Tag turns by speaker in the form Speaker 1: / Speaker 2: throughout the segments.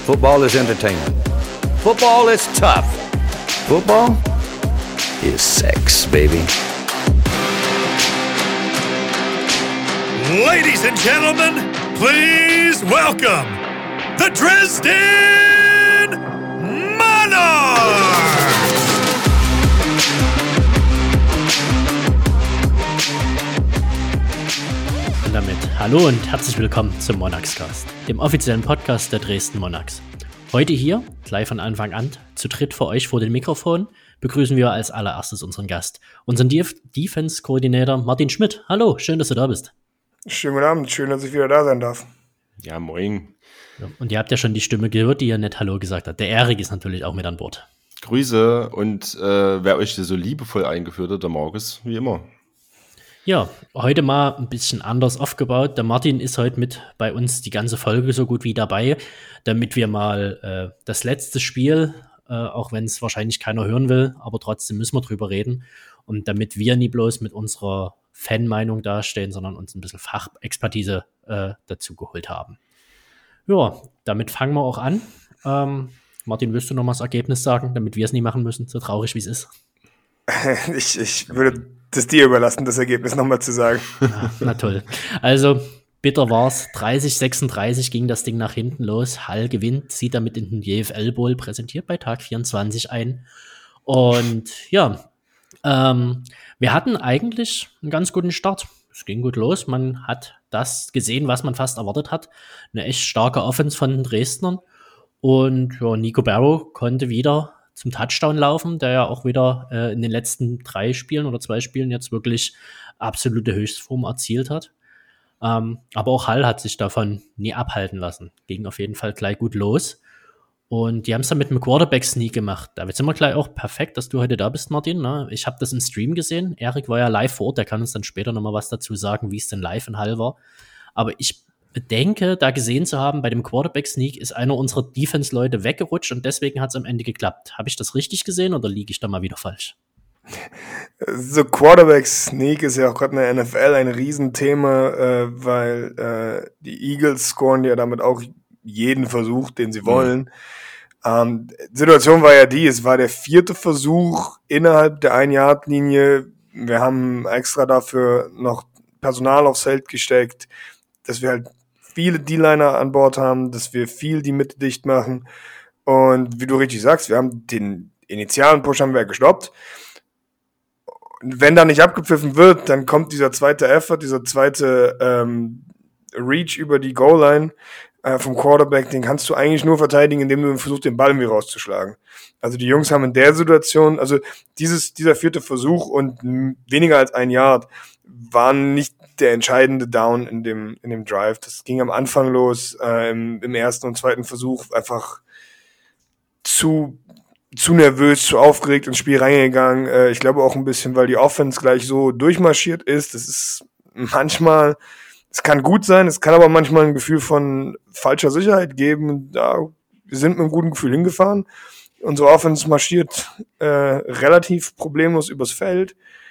Speaker 1: Football is entertainment. Football is tough. Football is sex, baby.
Speaker 2: Ladies and gentlemen, please welcome the Dresden Monarchs!
Speaker 3: Und damit hallo und herzlich willkommen zum Monarchscast, dem offiziellen Podcast der Dresden Monarchs. Heute hier, gleich von Anfang an, zu dritt für euch vor dem Mikrofon, begrüßen wir als allererstes unseren Gast, unseren Defense-Koordinator Martin Schmidt. Hallo, schön, dass du da bist.
Speaker 4: Schönen guten Abend, schön, dass ich wieder da sein darf.
Speaker 5: Ja, moin.
Speaker 3: Und ihr habt ja schon die Stimme gehört, die ja nicht Hallo gesagt hat. Der Erik ist natürlich auch mit an Bord.
Speaker 5: Grüße und wer euch so liebevoll eingeführt hat, der Markus, wie immer.
Speaker 3: Ja, heute mal ein bisschen anders aufgebaut. Der Martin ist heute mit bei uns die ganze Folge so gut wie dabei, damit wir mal das letzte Spiel, auch wenn es wahrscheinlich keiner hören will, aber trotzdem müssen wir drüber reden. Und damit wir nie bloß mit unserer Fanmeinung dastehen, sondern uns ein bisschen Fachexpertise dazu geholt haben. Ja, damit fangen wir auch an. Martin, willst du noch mal das Ergebnis sagen, damit wir es nie machen müssen, so traurig wie es ist?
Speaker 4: Ich würde das dir überlassen, das Ergebnis nochmal zu sagen.
Speaker 3: Ja, na toll. Also, bitter war's. 30-36 ging das Ding nach hinten los. Hall gewinnt, zieht damit in den JFL Bowl, präsentiert bei Tag 24 ein. Und ja, wir hatten eigentlich einen ganz guten Start. Es ging gut los. Man hat das gesehen, was man fast erwartet hat. Eine echt starke Offense von den Dresdnern. Und ja, Nico Barrow konnte wieder zum Touchdown laufen, der ja auch wieder in den letzten 3 Spielen oder 2 Spielen jetzt wirklich absolute Höchstform erzielt hat. Aber auch Hall hat sich davon nie abhalten lassen. Ging auf jeden Fall gleich gut los. Und die haben es dann mit einem Quarterback-Sneak gemacht. Da sind wir gleich auch perfekt, dass du heute da bist, Martin. Ne? Ich habe das im Stream gesehen. Erik war ja live vor Ort. Der kann uns dann später nochmal was dazu sagen, wie es denn live in Hall war. Aber ich denke, da gesehen zu haben, bei dem Quarterback-Sneak ist einer unserer Defense-Leute weggerutscht und deswegen hat es am Ende geklappt. Habe ich das richtig gesehen oder liege ich da mal wieder falsch?
Speaker 4: So Quarterback-Sneak ist ja auch gerade in der NFL ein Riesenthema, weil die Eagles scoren ja damit auch jeden Versuch, den sie wollen. Situation war ja es war der 4. Versuch innerhalb der 1-Yard-Linie. Wir haben extra dafür noch Personal aufs Feld gesteckt, dass wir halt viele D-Liner an Bord haben, dass wir viel die Mitte dicht machen. Und wie du richtig sagst, wir haben den initialen Push haben wir gestoppt. Und wenn da nicht abgepfiffen wird, dann kommt dieser zweite Effort, dieser zweite Reach über die Goal-Line vom Quarterback, den kannst du eigentlich nur verteidigen, indem du versuchst, den Ball irgendwie rauszuschlagen. Also die Jungs haben in der Situation, also dieser 4. Versuch und weniger als 1 Yard waren nicht der entscheidende Down in dem Drive. Das ging am Anfang los, im ersten und zweiten Versuch einfach zu nervös, zu aufgeregt ins Spiel reingegangen. Ich glaube auch ein bisschen, weil die Offense gleich so durchmarschiert ist. Das ist manchmal, es kann gut sein, es kann aber manchmal ein Gefühl von falscher Sicherheit geben. Da, wir sind mit einem guten Gefühl hingefahren. Unsere Offense marschiert relativ problemlos übers Feld.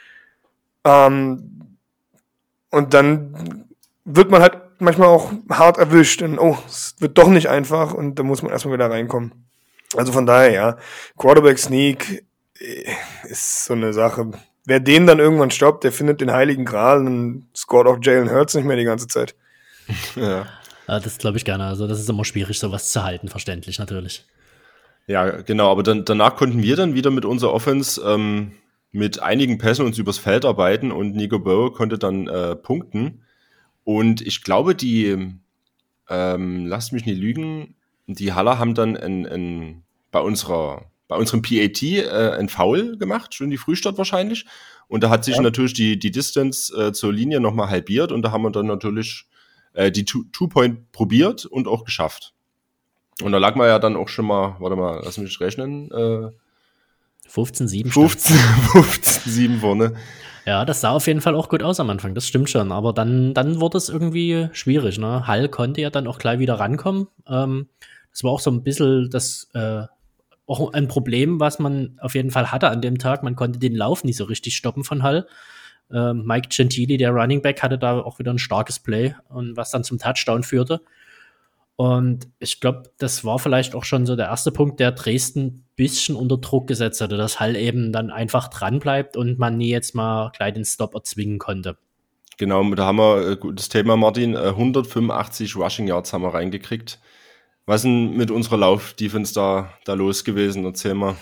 Speaker 4: Und dann wird man halt manchmal auch hart erwischt und es wird doch nicht einfach und da muss man erstmal wieder reinkommen. Also von daher, ja, Quarterback-Sneak ist so eine Sache. Wer den dann irgendwann stoppt, der findet den heiligen Gral und scoret auch Jalen Hurts nicht mehr die ganze Zeit.
Speaker 5: Ja.
Speaker 3: Das glaube ich gerne. Also das ist immer schwierig, sowas zu halten, verständlich natürlich.
Speaker 5: Ja, genau, aber danach konnten wir dann wieder mit unserer Offense mit einigen Pässen uns übers Feld arbeiten und Nico Barrow konnte dann punkten. Und ich glaube, lasst mich nicht lügen, die Haller haben dann bei unserem PAT ein Foul gemacht, schon die Frühstart wahrscheinlich. Und da hat sich natürlich die Distance zur Linie nochmal halbiert und da haben wir dann natürlich die Two-Point probiert und auch geschafft. Und da lag man ja dann auch schon mal, warte mal, lass mich rechnen,
Speaker 3: 15-7
Speaker 5: 15-7 vorne.
Speaker 3: Ja, das sah auf jeden Fall auch gut aus am Anfang, das stimmt schon. Aber dann wurde es irgendwie schwierig. Ne? Hall konnte ja dann auch gleich wieder rankommen. Das war auch so ein bisschen auch ein Problem, was man auf jeden Fall hatte an dem Tag. Man konnte den Lauf nicht so richtig stoppen von Hall. Mike Gentili, der Running Back, hatte da auch wieder ein starkes Play, und was dann zum Touchdown führte. Und ich glaube, das war vielleicht auch schon so der erste Punkt, der Dresden ein bisschen unter Druck gesetzt hatte, dass Hall eben dann einfach dran bleibt und man nie jetzt mal gleich den Stop erzwingen konnte.
Speaker 5: Genau, da haben wir das Thema, Martin, 185 Rushing Yards haben wir reingekriegt. Was ist denn mit unserer Lauf-Defense da los gewesen? Erzähl mal.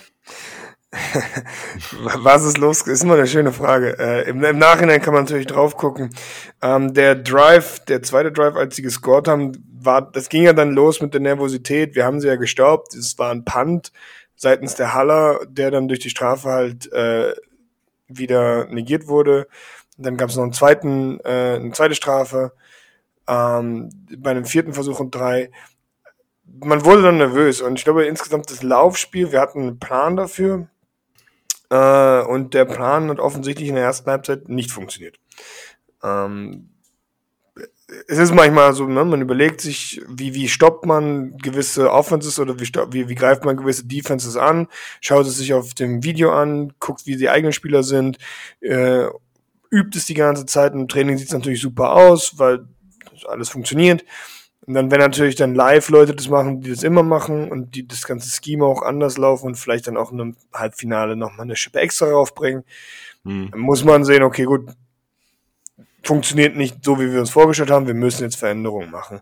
Speaker 4: Was ist los? Ist immer eine schöne Frage. Im Nachhinein kann man natürlich drauf gucken. Der zweite Drive, als sie gescored haben, das ging ja dann los mit der Nervosität. Wir haben sie ja gestaubt. Es war ein Punt seitens der Haller, der dann durch die Strafe halt wieder negiert wurde. Und dann gab es noch eine zweite Strafe bei einem 4. Versuch und 3. Man wurde dann nervös und ich glaube insgesamt das Laufspiel, wir hatten einen Plan dafür und der Plan hat offensichtlich in der ersten Halbzeit nicht funktioniert. Es ist manchmal so, ne, man überlegt sich, wie stoppt man gewisse Offenses oder wie greift man gewisse Defenses an, schaut es sich auf dem Video an, guckt, wie die eigenen Spieler sind, übt es die ganze Zeit. Im Training sieht es natürlich super aus, weil alles funktioniert. Und dann, wenn natürlich dann live Leute das machen, die das immer machen und die das ganze Schema auch anders laufen und vielleicht dann auch in einem Halbfinale nochmal eine Schippe extra raufbringen, dann muss man sehen, okay, gut, funktioniert nicht so, wie wir uns vorgestellt haben, wir müssen jetzt Veränderungen machen.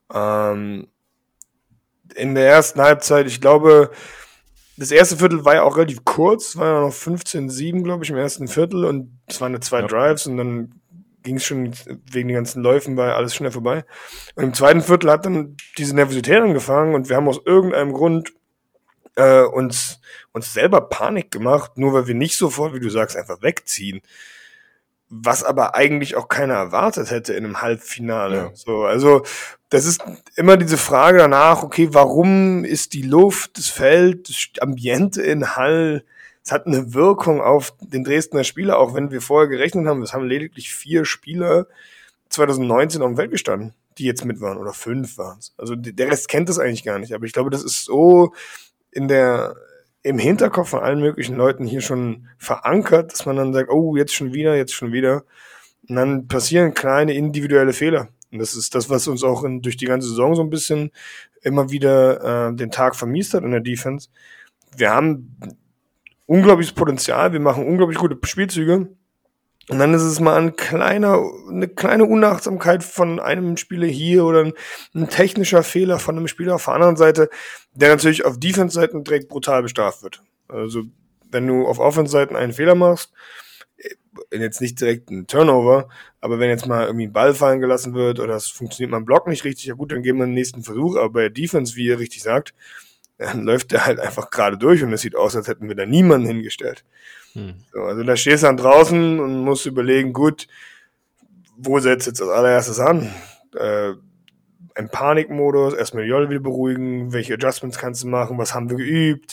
Speaker 4: In der ersten Halbzeit, ich glaube, das erste Viertel war ja auch relativ kurz, war ja noch 15-7, glaube ich, im ersten Viertel und es waren 2 Drives und dann ging es schon wegen den ganzen Läufen, war alles schnell vorbei. Und im zweiten Viertel hat dann diese Nervosität angefangen und wir haben aus irgendeinem Grund uns selber Panik gemacht, nur weil wir nicht sofort, wie du sagst, einfach wegziehen. Was aber eigentlich auch keiner erwartet hätte in einem Halbfinale. Ja. So, also das ist immer diese Frage danach, okay, warum ist die Luft, das Feld, das Ambiente in Hall, es hat eine Wirkung auf den Dresdner Spieler, auch wenn wir vorher gerechnet haben, es haben lediglich 4 Spieler 2019 auf dem Feld gestanden, die jetzt mit waren, oder 5 waren es. Also der Rest kennt das eigentlich gar nicht, aber ich glaube, das ist so im Hinterkopf von allen möglichen Leuten hier schon verankert, dass man dann sagt, oh, jetzt schon wieder. Und dann passieren kleine individuelle Fehler. Und das ist das, was uns auch durch die ganze Saison so ein bisschen immer wieder den Tag vermiest hat in der Defense. Wir haben unglaubliches Potenzial, wir machen unglaublich gute Spielzüge. Und dann ist es mal eine kleine Unachtsamkeit von einem Spieler hier oder ein technischer Fehler von einem Spieler auf der anderen Seite, der natürlich auf Defense-Seiten direkt brutal bestraft wird. Also wenn du auf Offense-Seiten einen Fehler machst, jetzt nicht direkt ein Turnover, aber wenn jetzt mal irgendwie ein Ball fallen gelassen wird oder es funktioniert mal ein Block nicht richtig, ja gut, dann gehen wir den nächsten Versuch. Aber bei Defense, wie ihr richtig sagt, dann läuft der halt einfach gerade durch und es sieht aus, als hätten wir da niemanden hingestellt. So, also da stehst du dann draußen und musst überlegen, gut, wo setzt jetzt als allererstes an? Ein Panikmodus, erstmal die Jolle wieder beruhigen, welche Adjustments kannst du machen, was haben wir geübt?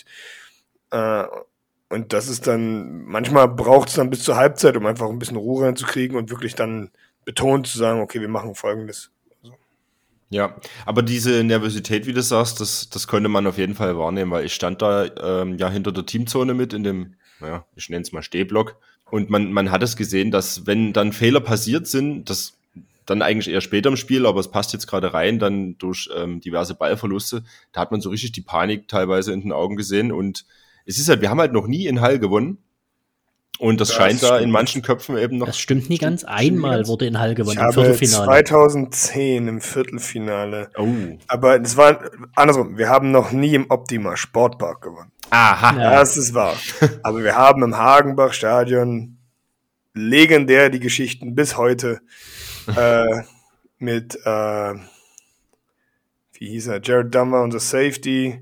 Speaker 4: Und das ist dann, manchmal braucht es dann bis zur Halbzeit, um einfach ein bisschen Ruhe reinzukriegen und wirklich dann betont zu sagen, okay, wir machen Folgendes.
Speaker 5: Ja, aber diese Nervosität, wie du sagst, das konnte man auf jeden Fall wahrnehmen, weil ich stand da ja hinter der Teamzone mit in dem, naja, ich nenne es mal Stehblock, und man hat es gesehen, dass wenn dann Fehler passiert sind, das dann eigentlich eher später im Spiel, aber es passt jetzt gerade rein, dann durch diverse Ballverluste, da hat man so richtig die Panik teilweise in den Augen gesehen und es ist halt, wir haben halt noch nie in Hall gewonnen. Und das scheint da in manchen Köpfen eben noch.
Speaker 3: Das stimmt nie ganz. Einmal wurde in Hall gewonnen,
Speaker 4: im Viertelfinale. 2010 im Viertelfinale.
Speaker 5: Oh.
Speaker 4: Aber es war andersrum. Wir haben noch nie im Optima Sportpark gewonnen.
Speaker 5: Aha.
Speaker 4: Ja. Das ist wahr. Aber wir haben im Hagenbach-Stadion legendär die Geschichten bis heute mit, wie hieß er? Jared Dummer, unser Safety.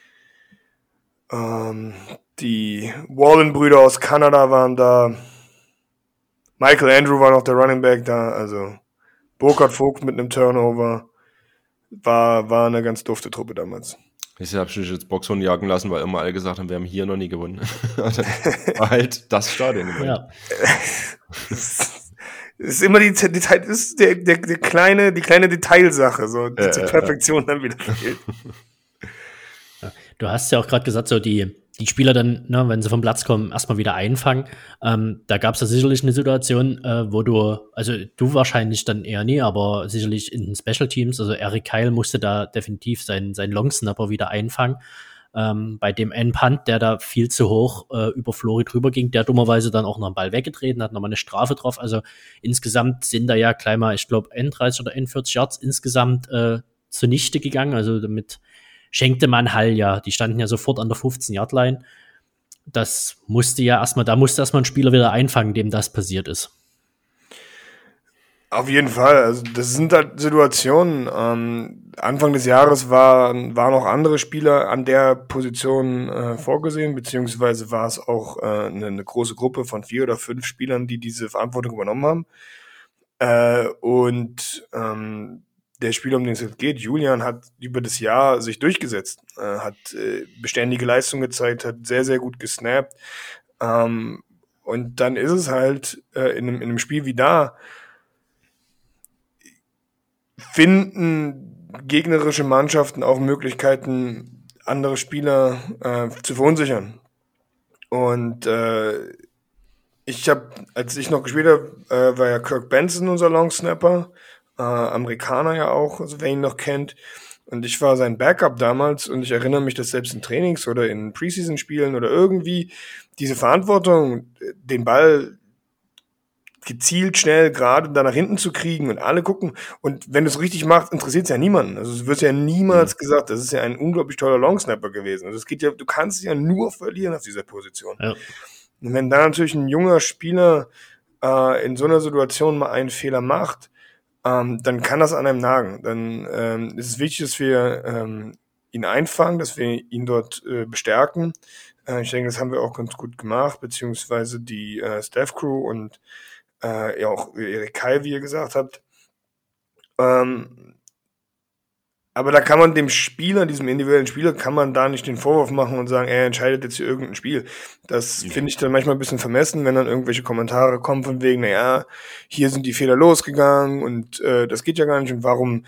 Speaker 4: Die Wallen-Brüder aus Kanada waren da. Michael Andrew war noch der Running Back da. Also Burkhard Vogt mit einem Turnover. War eine ganz dufte Truppe damals.
Speaker 5: Ich habe schon jetzt Boxhorn jagen lassen, weil immer alle gesagt haben, wir haben hier noch nie gewonnen. War halt das Stadion gewonnen. Ja.
Speaker 4: Es ist immer die kleine Detailsache, so, die zur Perfektion dann wieder fehlt.
Speaker 3: Du hast ja auch gerade gesagt, so die die Spieler dann, ne, wenn sie vom Platz kommen, erstmal wieder einfangen. Da gab es ja sicherlich eine Situation, wo du wahrscheinlich dann eher nie, aber sicherlich in den Special Teams, also Eric Kyle musste da definitiv seinen Long Snapper wieder einfangen. Bei dem N-Punt, der da viel zu hoch über Flori drüber ging, der dummerweise dann auch noch einen Ball weggetreten, hat nochmal eine Strafe drauf. Also insgesamt sind da ja gleich mal, ich glaube, 31 oder 41 Yards insgesamt zunichte gegangen. Also damit schenkte man Hall ja. Die standen ja sofort an der 15-Yard-Line. Da musste erstmal ein Spieler wieder einfangen, dem das passiert ist.
Speaker 4: Auf jeden Fall. Also das sind halt Situationen. Anfang des Jahres waren noch andere Spieler an der Position vorgesehen, beziehungsweise war es auch eine große Gruppe von 4 oder 5 Spielern, die diese Verantwortung übernommen haben. Der Spieler, um den es jetzt geht, Julian, hat über das Jahr sich durchgesetzt, hat beständige Leistung gezeigt, hat sehr, sehr gut gesnappt. Und dann ist es halt in einem Spiel wie da, finden gegnerische Mannschaften auch Möglichkeiten, andere Spieler zu verunsichern. Und als ich noch gespielt habe, war ja Kirk Benson unser Long Snapper, Amerikaner ja auch, also wer ihn noch kennt. Und ich war sein Backup damals und ich erinnere mich, dass selbst in Trainings oder in Preseason-Spielen oder irgendwie diese Verantwortung, den Ball gezielt, schnell, gerade da nach hinten zu kriegen und alle gucken. Und wenn du es richtig machst, interessiert es ja niemanden. Also es wird ja niemals gesagt, das ist ja ein unglaublich toller Longsnapper gewesen. Also es geht ja, du kannst ja nur verlieren auf dieser Position. Ja. Und wenn da natürlich ein junger Spieler in so einer Situation mal einen Fehler macht, dann kann das an einem nagen. Dann ist es wichtig, dass wir ihn einfangen, dass wir ihn dort bestärken. Ich denke, das haben wir auch ganz gut gemacht, beziehungsweise die Staff-Crew und ja auch Eric Kyle, wie ihr gesagt habt. Aber da kann man dem Spieler, diesem individuellen Spieler, kann man da nicht den Vorwurf machen und sagen, er entscheidet jetzt hier irgendein Spiel. Das finde ich dann manchmal ein bisschen vermessen, wenn dann irgendwelche Kommentare kommen von wegen, naja, hier sind die Fehler losgegangen und das geht ja gar nicht und warum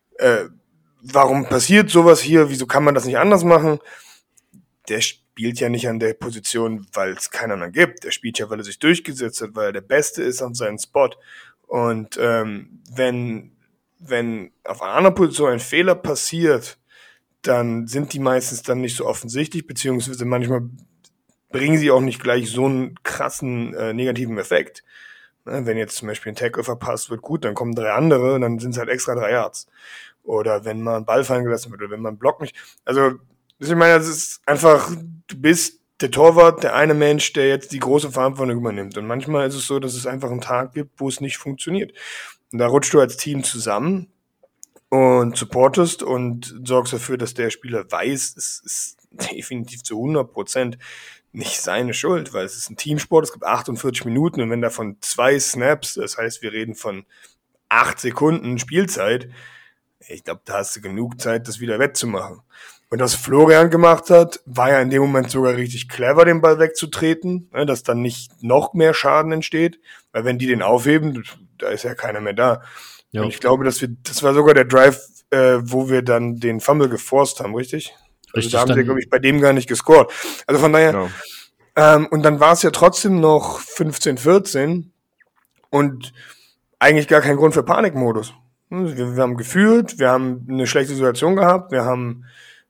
Speaker 4: passiert sowas hier, wieso kann man das nicht anders machen? Der spielt ja nicht an der Position, weil es keinen anderen gibt. Der spielt ja, weil er sich durchgesetzt hat, weil er der Beste ist an seinem Spot. Und wenn auf einer anderen Position ein Fehler passiert, dann sind die meistens dann nicht so offensichtlich, beziehungsweise manchmal bringen sie auch nicht gleich so einen krassen negativen Effekt. Wenn jetzt zum Beispiel ein Tackle verpasst wird, gut, dann kommen 3 andere und dann sind es halt extra 3 Yards. Oder wenn mal ein Ball fallen gelassen wird oder wenn man einen Block nicht. Also, ich meine, das ist einfach, du bist der Torwart, der eine Mensch, der jetzt die große Verantwortung übernimmt. Und manchmal ist es so, dass es einfach einen Tag gibt, wo es nicht funktioniert. Und da rutschst du als Team zusammen und supportest und sorgst dafür, dass der Spieler weiß, es ist definitiv zu 100% nicht seine Schuld, weil es ist ein Teamsport, es gibt 48 Minuten und wenn davon 2 Snaps, das heißt, wir reden von 8 Sekunden Spielzeit, ich glaube, da hast du genug Zeit, das wieder wettzumachen. Und was Florian gemacht hat, war ja in dem Moment sogar richtig clever, den Ball wegzutreten, dass dann nicht noch mehr Schaden entsteht, weil wenn die den aufheben, da ist ja keiner mehr da. Ja. Und ich glaube, das war sogar der Drive, wo wir dann den Fumble geforst haben, richtig? Also da haben sie, glaube ich, bei dem gar nicht gescored. Also von daher, und dann war es ja trotzdem noch 15-14 und eigentlich gar kein Grund für Panikmodus. Wir haben geführt, wir haben eine schlechte Situation gehabt, wir haben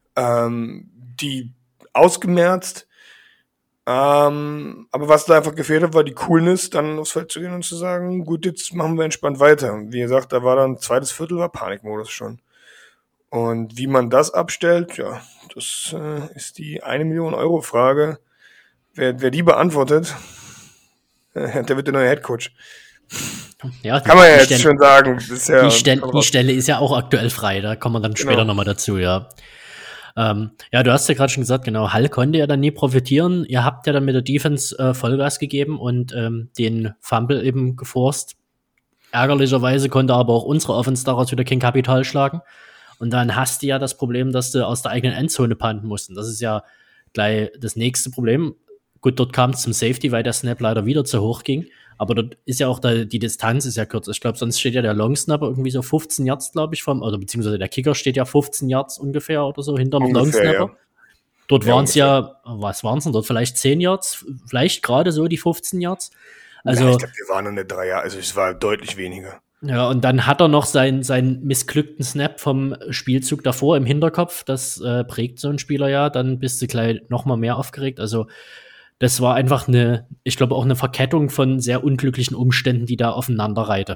Speaker 4: die ausgemerzt. Aber was da einfach gefehlt hat, war die Coolness, dann aufs Feld zu gehen und zu sagen, gut, jetzt machen wir entspannt weiter. Und wie gesagt, da war dann 2. Viertel war Panikmodus schon. Und wie man das abstellt, ja, das ist die 1 Million Euro Frage. Wer die beantwortet, der wird der neue Headcoach.
Speaker 3: Ja,
Speaker 4: kann man ja jetzt schon sagen. Ist ja
Speaker 3: die Stelle ist ja auch aktuell frei, da kommen wir dann später nochmal dazu, ja. Ja, du hast ja gerade schon gesagt, genau, Hall konnte ja dann nie profitieren. Ihr habt ja dann mit der Defense Vollgas gegeben und den Fumble eben geforst. Ärgerlicherweise konnte aber auch unsere Offense daraus wieder kein Kapital schlagen. Und dann hast du ja das Problem, dass du aus der eigenen Endzone punten musst. Und das ist ja gleich das nächste Problem. Gut, dort kam es zum Safety, weil der Snap leider wieder zu hoch ging. Aber dort ist ja auch die Distanz ist ja kürzer. Ich glaube, sonst steht ja der Long Snapper irgendwie so 15 Yards, glaube ich, oder beziehungsweise der Kicker steht ja 15 Yards ungefähr oder so hinterm Long Snapper. Dort waren es was waren es denn dort? Vielleicht 10 Yards, vielleicht gerade so die 15 Yards. Also,
Speaker 4: ich glaube, wir waren in der 3 Jahre, also es war deutlich weniger.
Speaker 3: Ja, und dann hat er noch seinen missglückten Snap vom Spielzug davor im Hinterkopf. Das prägt so einen Spieler ja. Dann bist du gleich noch mal mehr aufgeregt. Also das war einfach ich glaube auch eine Verkettung von sehr unglücklichen Umständen, die da aufeinander reihte.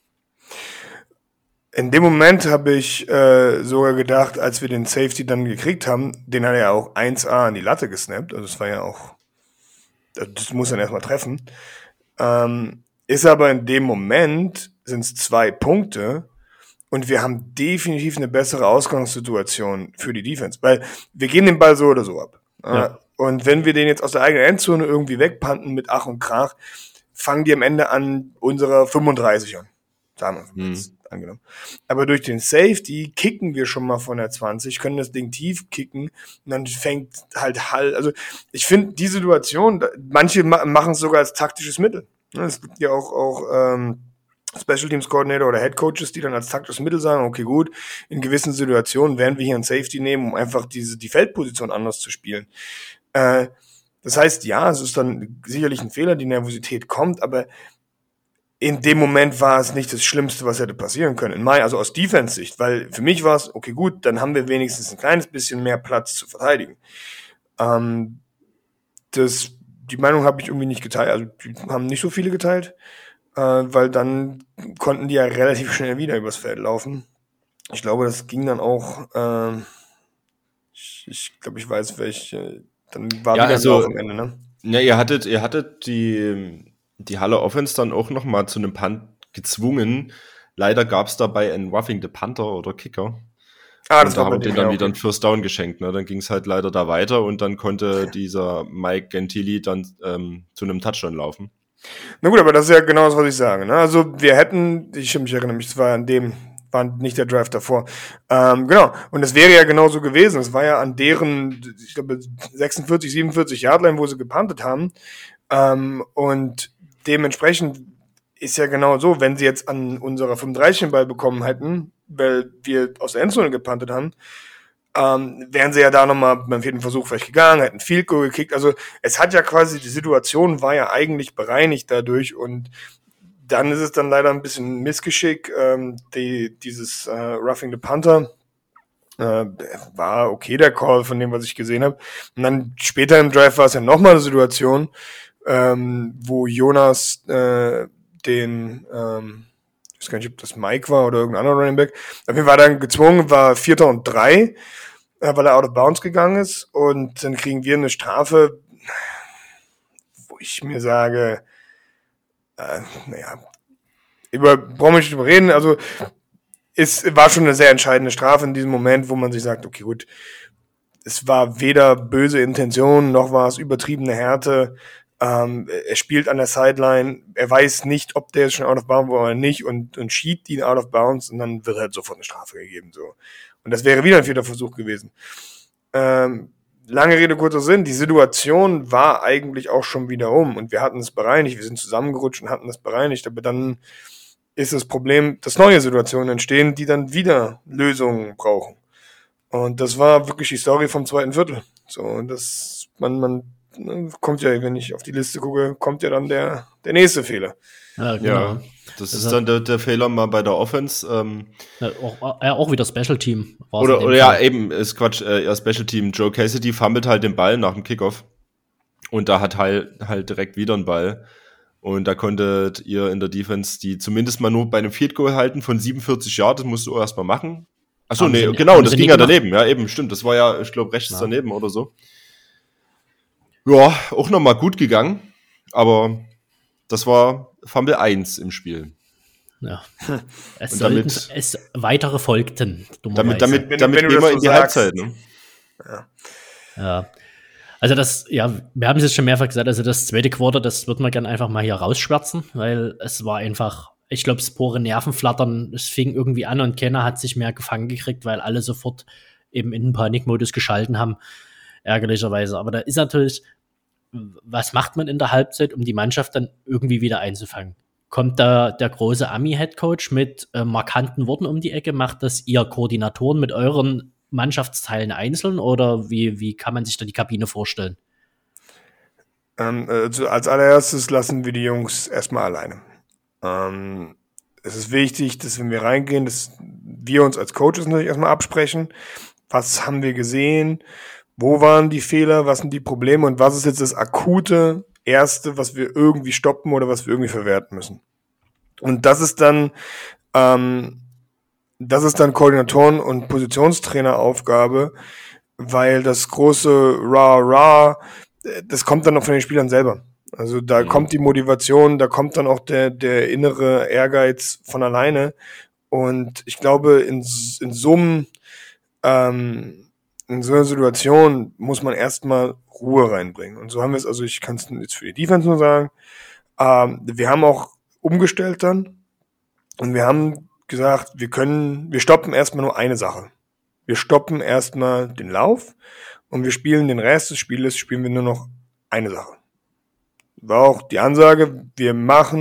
Speaker 4: In dem Moment habe ich sogar gedacht, als wir den Safety dann gekriegt haben, den hat er ja auch 1A an die Latte gesnappt. Also das war ja auch, das muss dann erstmal treffen. Ist aber in dem Moment sind es 2 Punkte und wir haben definitiv eine bessere Ausgangssituation für die Defense, weil wir geben den Ball so oder so ab. Ja. Und wenn wir den jetzt aus der eigenen Endzone irgendwie wegpanten mit Ach und Krach, fangen die am Ende an unserer 35 an. Sagen wir jetzt angenommen. Aber durch den Safety kicken wir schon mal von der 20, können das Ding tief kicken und dann fängt halt also ich finde die Situation, manche machen es sogar als taktisches Mittel. Es gibt ja auch Special Teams Coordinator oder Head Coaches, die dann als taktisches Mittel sagen, okay gut, in gewissen Situationen werden wir hier einen Safety nehmen, um einfach die Feldposition anders zu spielen. Das heißt, ja, es ist dann sicherlich ein Fehler, die Nervosität kommt, aber in dem Moment war es nicht das Schlimmste, was hätte passieren können. Also aus Defense-Sicht, weil für mich war es, okay gut, dann haben wir wenigstens ein kleines bisschen mehr Platz zu verteidigen. Die Meinung habe ich irgendwie nicht geteilt, also die haben nicht so viele geteilt, weil dann konnten die ja relativ schnell wieder übers Feld laufen. Ich glaube, das ging dann auch, ich glaube, ich weiß, dann war wieder so am Ende, ne?
Speaker 5: Ja, ihr hattet die Halle Offense dann auch noch mal zu einem Punt gezwungen. Leider gab es dabei einen Roughing the Punter oder Kicker. Das da haben wir den dann wieder einen First Down geschenkt. Ne? Dann ging es halt leider da weiter und dann konnte dieser Mike Gentili dann zu einem Touchdown laufen.
Speaker 4: Na gut, aber das ist ja genau das, was ich sage. Ne? Also wir hätten, ich erinnere mich, es war nicht der Drive davor. Genau, und es wäre ja genauso gewesen. Es war ja an deren, ich glaube, 46, 47 Yard-Line, wo sie gepuntet haben. Und dementsprechend ist ja genau so, wenn sie jetzt an unserer 35 den Ball bekommen hätten, weil wir aus der Endzone gepuntet haben, wären sie ja da nochmal beim 4. Versuch vielleicht gegangen, hätten Field Goal gekickt. Also es hat ja quasi, die Situation war ja eigentlich bereinigt dadurch und dann ist es dann leider ein bisschen Missgeschick. Dieses Roughing the Punter war okay, der Call von dem, was ich gesehen habe. Und dann später im Drive war es ja nochmal eine Situation, wo Jonas ich weiß gar nicht, ob das Mike war oder irgendein anderer Running Back. Auf jeden Fall war dann gezwungen, war 4. und 3, weil er out of bounds gegangen ist. Und dann kriegen wir eine Strafe, wo ich mir sage, brauchen wir nicht drüber reden. Also es war schon eine sehr entscheidende Strafe in diesem Moment, wo man sich sagt, okay, gut, es war weder böse Intention, noch war es übertriebene Härte. Er spielt an der Sideline, er weiß nicht, ob der jetzt schon out of bounds war oder nicht und schiebt ihn out of bounds und dann wird halt sofort eine Strafe gegeben. So. Und das wäre wieder ein 4. Versuch gewesen. Lange Rede, kurzer Sinn, die Situation war eigentlich auch schon wieder und wir hatten es bereinigt, wir sind zusammengerutscht und hatten es bereinigt, aber dann ist das Problem, dass neue Situationen entstehen, die dann wieder Lösungen brauchen. Und das war wirklich die Story vom 2. Viertel. So, und das, man kommt ja, wenn ich auf die Liste gucke, kommt ja dann der nächste Fehler.
Speaker 3: Ja, genau.
Speaker 5: Ja, das ist dann der Fehler mal bei der Offense.
Speaker 3: Auch wieder Special Team.
Speaker 5: Oder ja, eben, ist Quatsch, Special Team. Joe Cassidy fummelt halt den Ball nach dem Kickoff. Und da hat halt direkt wieder einen Ball. Und da konntet ihr in der Defense die zumindest mal nur bei einem Field Goal halten von 47 Yard. Das musst du erstmal machen. Achso, nee, genau, das ging ja daneben. Ja, eben, stimmt. Das war ja, ich glaube, rechts daneben oder so. Ja, auch nochmal gut gegangen. Aber das war Fumble 1 im Spiel.
Speaker 3: Ja. Es weitere folgten.
Speaker 5: Damit gehen wir in die Halbzeit. Ne?
Speaker 3: Ja. Also wir haben es jetzt schon mehrfach gesagt, also das zweite Quarter, das wird man gerne einfach mal hier rausschwärzen, weil es war einfach, ich glaube, das pure Nervenflattern, es fing irgendwie an und keiner hat sich mehr gefangen gekriegt, weil alle sofort eben in den Panikmodus geschalten haben, ärgerlicherweise. Aber da ist natürlich, was macht man in der Halbzeit, um die Mannschaft dann irgendwie wieder einzufangen? Kommt da der große Ami-Headcoach mit markanten Worten um die Ecke, macht das ihr Koordinatoren mit euren Mannschaftsteilen einzeln oder wie kann man sich da die Kabine vorstellen?
Speaker 4: Also als allererstes lassen wir die Jungs erstmal alleine. Es ist wichtig, dass wenn wir reingehen, dass wir uns als Coaches natürlich erstmal absprechen. Was haben wir gesehen? Wo waren die Fehler? Was sind die Probleme? Und was ist jetzt das akute Erste, was wir irgendwie stoppen oder was wir irgendwie verwerten müssen? Und das ist dann Koordinatoren- und Positionstraineraufgabe, weil das große Rah-Rah, das kommt dann auch von den Spielern selber. Also da kommt die Motivation, da kommt dann auch der innere Ehrgeiz von alleine. Und ich glaube, in so einer Situation muss man erstmal Ruhe reinbringen. Und so haben wir es, also ich kann es jetzt für die Defense nur sagen, wir haben auch umgestellt dann und wir haben gesagt, wir stoppen erstmal nur eine Sache. Wir stoppen erstmal den Lauf und wir spielen den Rest des Spieles, spielen wir nur noch eine Sache. War auch die Ansage, wir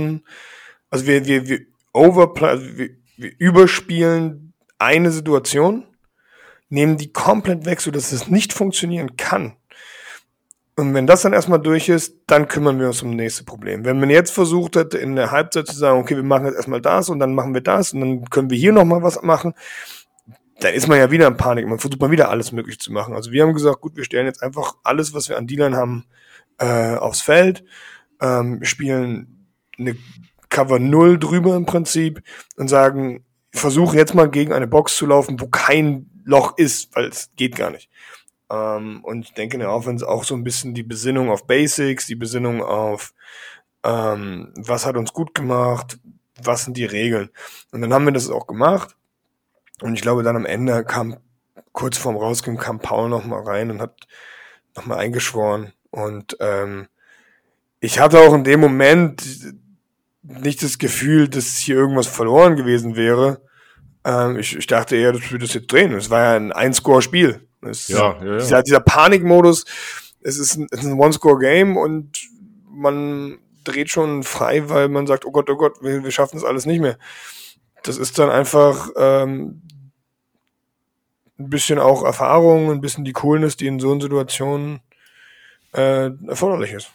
Speaker 4: überspielen eine Situation, nehmen die komplett weg, sodass es nicht funktionieren kann. Und wenn das dann erstmal durch ist, dann kümmern wir uns um das nächste Problem. Wenn man jetzt versucht hätte, in der Halbzeit zu sagen, okay, wir machen jetzt erstmal das und dann machen wir das und dann können wir hier nochmal was machen, dann ist man ja wieder in Panik. Man versucht mal wieder alles möglich zu machen. Also wir haben gesagt, gut, wir stellen jetzt einfach alles, was wir an D-Line haben, aufs Feld, spielen eine Cover 0 drüber im Prinzip und sagen, versuchen jetzt mal gegen eine Box zu laufen, wo kein Loch ist, weil es geht gar nicht. Und ich denke in der Offense auch so ein bisschen die Besinnung auf Basics, die Besinnung auf was hat uns gut gemacht, was sind die Regeln. Und dann haben wir das auch gemacht. Und ich glaube, dann am Ende kurz vorm Rausgehen, kam Paul noch mal rein und hat noch mal eingeschworen. Und ich hatte auch in dem Moment nicht das Gefühl, dass hier irgendwas verloren gewesen wäre. Ich dachte eher, dass wir das jetzt drehen. Es war ja ein Ein-Score-Spiel. Dieser Panikmodus, es ist ein One-Score-Game und man dreht schon frei, weil man sagt, oh Gott, wir schaffen das alles nicht mehr. Das ist dann einfach ein bisschen auch Erfahrung, ein bisschen die Coolness, die in so einer Situation erforderlich ist.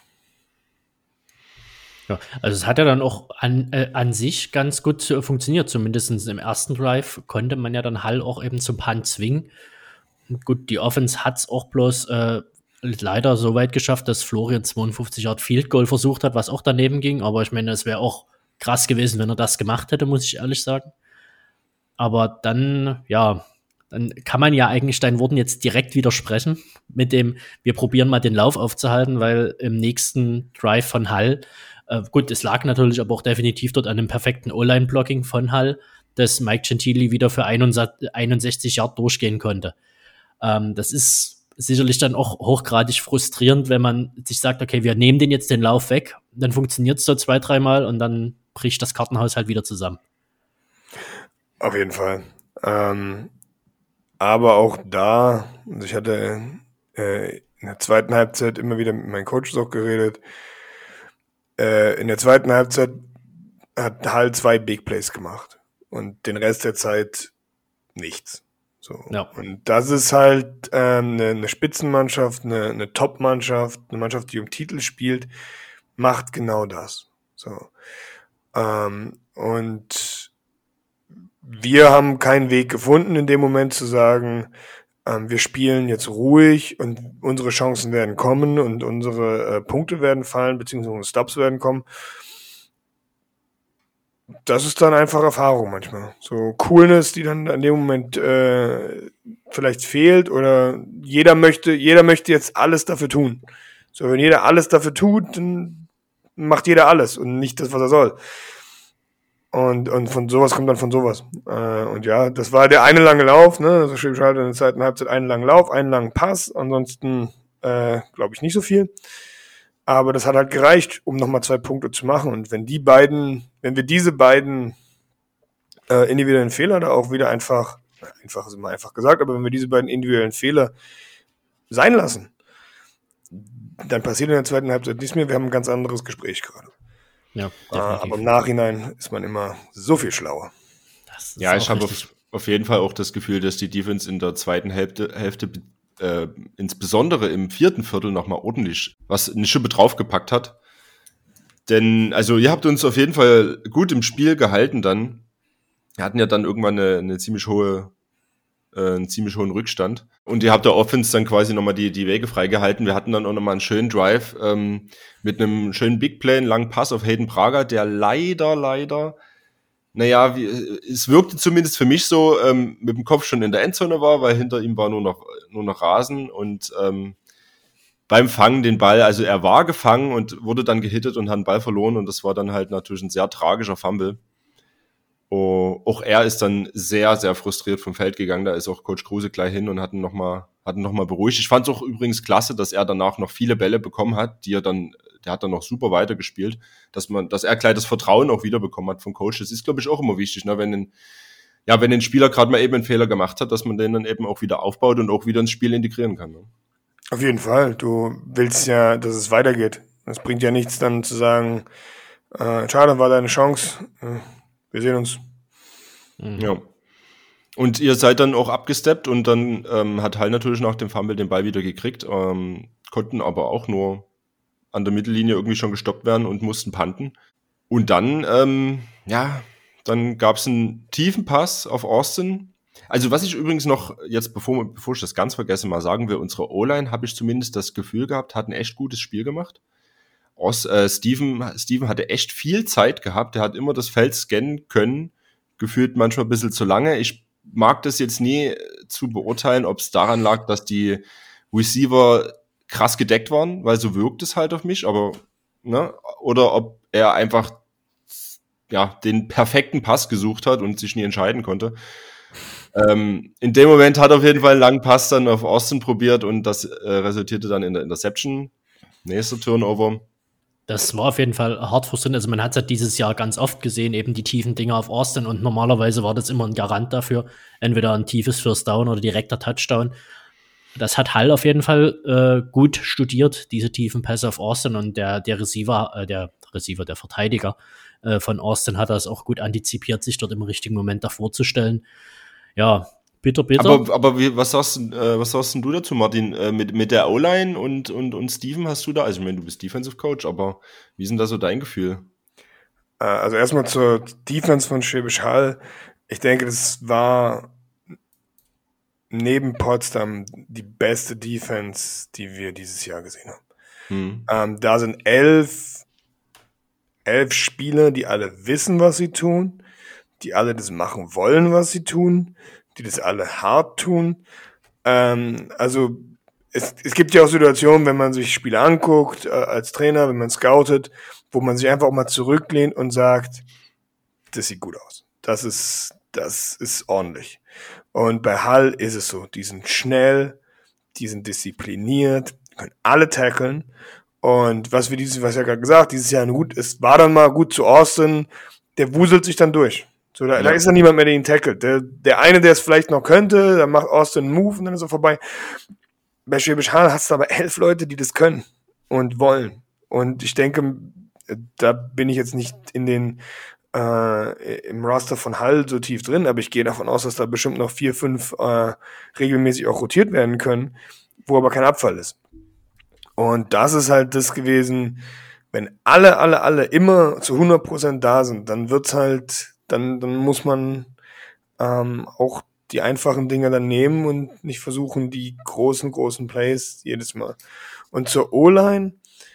Speaker 3: Ja, also es hat ja dann auch an sich ganz gut funktioniert, zumindest im ersten Drive konnte man ja dann Hall auch eben zum Punt zwingen. Gut, die Offense hat es auch bloß leider so weit geschafft, dass Florian 52 Yard Field Goal versucht hat, was auch daneben ging, aber ich meine, es wäre auch krass gewesen, wenn er das gemacht hätte, muss ich ehrlich sagen. Aber dann kann man ja eigentlich deinen Worten jetzt direkt widersprechen mit dem, wir probieren mal den Lauf aufzuhalten, weil im nächsten Drive von Hall, gut, es lag natürlich aber auch definitiv dort an einem perfekten O-Line-Blocking von Hall, dass Mike Gentili wieder für 61 Yard durchgehen konnte. Das ist sicherlich dann auch hochgradig frustrierend, wenn man sich sagt, okay, wir nehmen den jetzt den Lauf weg, dann funktioniert es so 2-3 Mal und dann bricht das Kartenhaus halt wieder zusammen.
Speaker 4: Auf jeden Fall. Aber auch da, also ich hatte in der zweiten Halbzeit immer wieder mit meinen Coaches auch geredet. In der zweiten Halbzeit hat Hall 2 Big Plays gemacht und den Rest der Zeit nichts. So. Ja. Und das ist halt eine Spitzenmannschaft, eine Top-Mannschaft, eine Mannschaft, die um Titel spielt, macht genau das. So. Und wir haben keinen Weg gefunden, in dem Moment zu sagen, wir spielen jetzt ruhig und unsere Chancen werden kommen und unsere Punkte werden fallen, beziehungsweise unsere Stops werden kommen. Das ist dann einfach Erfahrung manchmal. So Coolness, die dann in dem Moment vielleicht fehlt oder jeder möchte jetzt alles dafür tun. So, wenn jeder alles dafür tut, dann macht jeder alles und nicht das, was er soll. Und von sowas kommt dann von sowas. Und ja, das war der eine lange Lauf, ne? Also Schwäbisch Hall in der zweiten Halbzeit einen langen Lauf, einen langen Pass, ansonsten glaube ich nicht so viel. Aber das hat halt gereicht, um nochmal 2 Punkte zu machen. Und wenn wir diese beiden individuellen Fehler da auch wieder einfach ist immer einfach gesagt, aber wenn wir diese beiden individuellen Fehler sein lassen, dann passiert in der zweiten Halbzeit nichts mehr. Wir haben ein ganz anderes Gespräch gerade.
Speaker 3: Ja,
Speaker 4: aber im Nachhinein ist man immer so viel schlauer.
Speaker 5: Ja, ich habe auf jeden Fall auch das Gefühl, dass die Defense in der zweiten Hälfte insbesondere im vierten Viertel nochmal ordentlich was eine Schippe draufgepackt hat. Denn, also ihr habt uns auf jeden Fall gut im Spiel gehalten dann. Wir hatten ja dann irgendwann einen ziemlich hohen Rückstand. Und ihr habt der Offense dann quasi nochmal die Wege freigehalten. Wir hatten dann auch nochmal einen schönen Drive mit einem schönen Big Play, einen langen Pass auf Hayden Prager, der leider, naja, es wirkte zumindest für mich so, mit dem Kopf schon in der Endzone war, weil hinter ihm war nur noch Rasen und beim Fangen den Ball, also er war gefangen und wurde dann gehittet und hat den Ball verloren und das war dann halt natürlich ein sehr tragischer Fumble. Auch er ist dann sehr, sehr frustriert vom Feld gegangen. Da ist auch Coach Kruse gleich hin und hat ihn noch mal beruhigt. Ich fand es auch übrigens klasse, dass er danach noch viele Bälle bekommen hat, der hat dann noch super weitergespielt, dass er gleich das Vertrauen auch wieder bekommen hat vom Coach. Das ist, glaube ich, auch immer wichtig, ne? Wenn ein Spieler gerade mal eben einen Fehler gemacht hat, dass man den dann eben auch wieder aufbaut und auch wieder ins Spiel integrieren kann. Ne?
Speaker 4: Auf jeden Fall. Du willst ja, dass es weitergeht. Es bringt ja nichts dann zu sagen, schade, war deine Chance. Wir sehen uns.
Speaker 5: Ja. Und ihr seid dann auch abgesteppt und dann hat Hall natürlich nach dem Fumble den Ball wieder gekriegt, konnten aber auch nur an der Mittellinie irgendwie schon gestoppt werden und mussten punten. Und dann, dann gab es einen tiefen Pass auf Austin. Also was ich übrigens noch, jetzt bevor ich das ganz vergesse, mal sagen will, unsere O-Line, habe ich zumindest das Gefühl gehabt, hat ein echt gutes Spiel gemacht. Steven hatte echt viel Zeit gehabt, der hat immer das Feld scannen können, gefühlt manchmal ein bisschen zu lange. Ich mag das jetzt nie zu beurteilen, ob es daran lag, dass die Receiver krass gedeckt waren, weil so wirkt es halt auf mich, aber, ne, oder ob er einfach, ja, den perfekten Pass gesucht hat und sich nie entscheiden konnte. In dem Moment hat er auf jeden Fall einen langen Pass dann auf Austin probiert und das resultierte dann in der Interception. Nächster Turnover.
Speaker 3: Das war auf jeden Fall hart für Sinn. Also man hat es ja dieses Jahr ganz oft gesehen, eben die tiefen Dinger auf Austin und normalerweise war das immer ein Garant dafür, entweder ein tiefes First Down oder direkter Touchdown. Das hat Hall auf jeden Fall gut studiert, diese tiefen Pässe auf Austin und der Verteidiger von Austin hat das auch gut antizipiert, sich dort im richtigen Moment davor zu stellen. Ja, bitter.
Speaker 5: Aber was sagst denn du dazu, Martin? Mit der O-Line und Steven hast du da, also ich meine, du bist Defensive Coach, aber wie ist denn da so dein Gefühl?
Speaker 4: Also erstmal zur Defense von Schwäbisch Hall. Ich denke, das war neben Potsdam die beste Defense, die wir dieses Jahr gesehen haben. Da sind 11 Spieler, die alle wissen, was sie tun, die alle das machen wollen, was sie tun, die das alle hart tun. Also es gibt ja auch Situationen, wenn man sich Spiele anguckt, als Trainer, wenn man scoutet, wo man sich einfach auch mal zurücklehnt und sagt, das sieht gut aus. Das ist ordentlich. Und bei Hall ist es so, die sind schnell, die sind diszipliniert, können alle tackeln. Und was ja gerade gesagt, dieses Jahr es war dann mal gut zu Austin, der wuselt sich dann durch. So, da ist dann niemand mehr, der ihn tackelt. Der eine, der es vielleicht noch könnte, dann macht Austin einen Move und dann ist er vorbei. Bei Schwäbisch Hall hast du aber 11 Leute, die das können und wollen. Und ich denke, da bin ich jetzt nicht im Roster von Hall so tief drin, aber ich gehe davon aus, dass da bestimmt noch 4, 5 regelmäßig auch rotiert werden können, wo aber kein Abfall ist. Und das ist halt das gewesen, wenn alle immer zu 100% da sind, dann wird's halt, dann muss man auch die einfachen Dinge dann nehmen und nicht versuchen, die großen Plays jedes Mal. Und zur O-Line,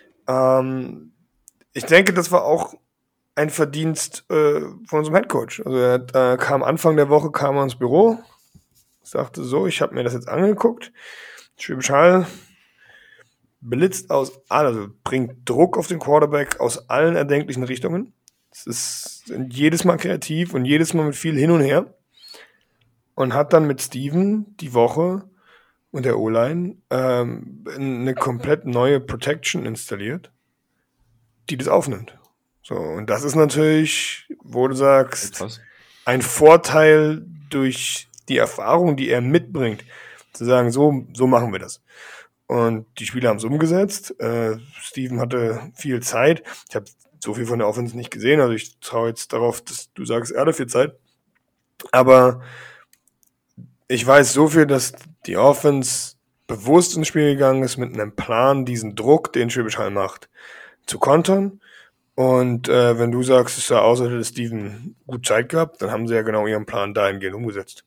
Speaker 4: ich denke, das war auch ein Verdienst von unserem Headcoach. Also er kam Anfang der Woche ins Büro, sagte so, ich habe mir das jetzt angeguckt, Schwäbisch Hall blitzt also bringt Druck auf den Quarterback aus allen erdenklichen Richtungen. Es ist jedes Mal kreativ und jedes Mal mit viel hin und her. Und hat dann mit Steven die Woche und der O-Line eine komplett neue Protection installiert, die das aufnimmt. So, und das ist natürlich, wo du sagst, ein Vorteil durch die Erfahrung, die er mitbringt, zu sagen, so machen wir das. Und die Spieler haben es umgesetzt. Steven hatte viel Zeit. Ich habe so viel von der Offense nicht gesehen, also ich traue jetzt darauf, dass du sagst, er hatte viel Zeit. Aber Ich weiß so viel, dass die Offense bewusst ins Spiel gegangen ist mit einem Plan, diesen Druck, den Schwäbisch Hall macht, zu kontern. Und wenn du sagst, es sah aus, als hätte Steven gut Zeit gehabt, dann haben sie ja genau ihren Plan dahingehend umgesetzt.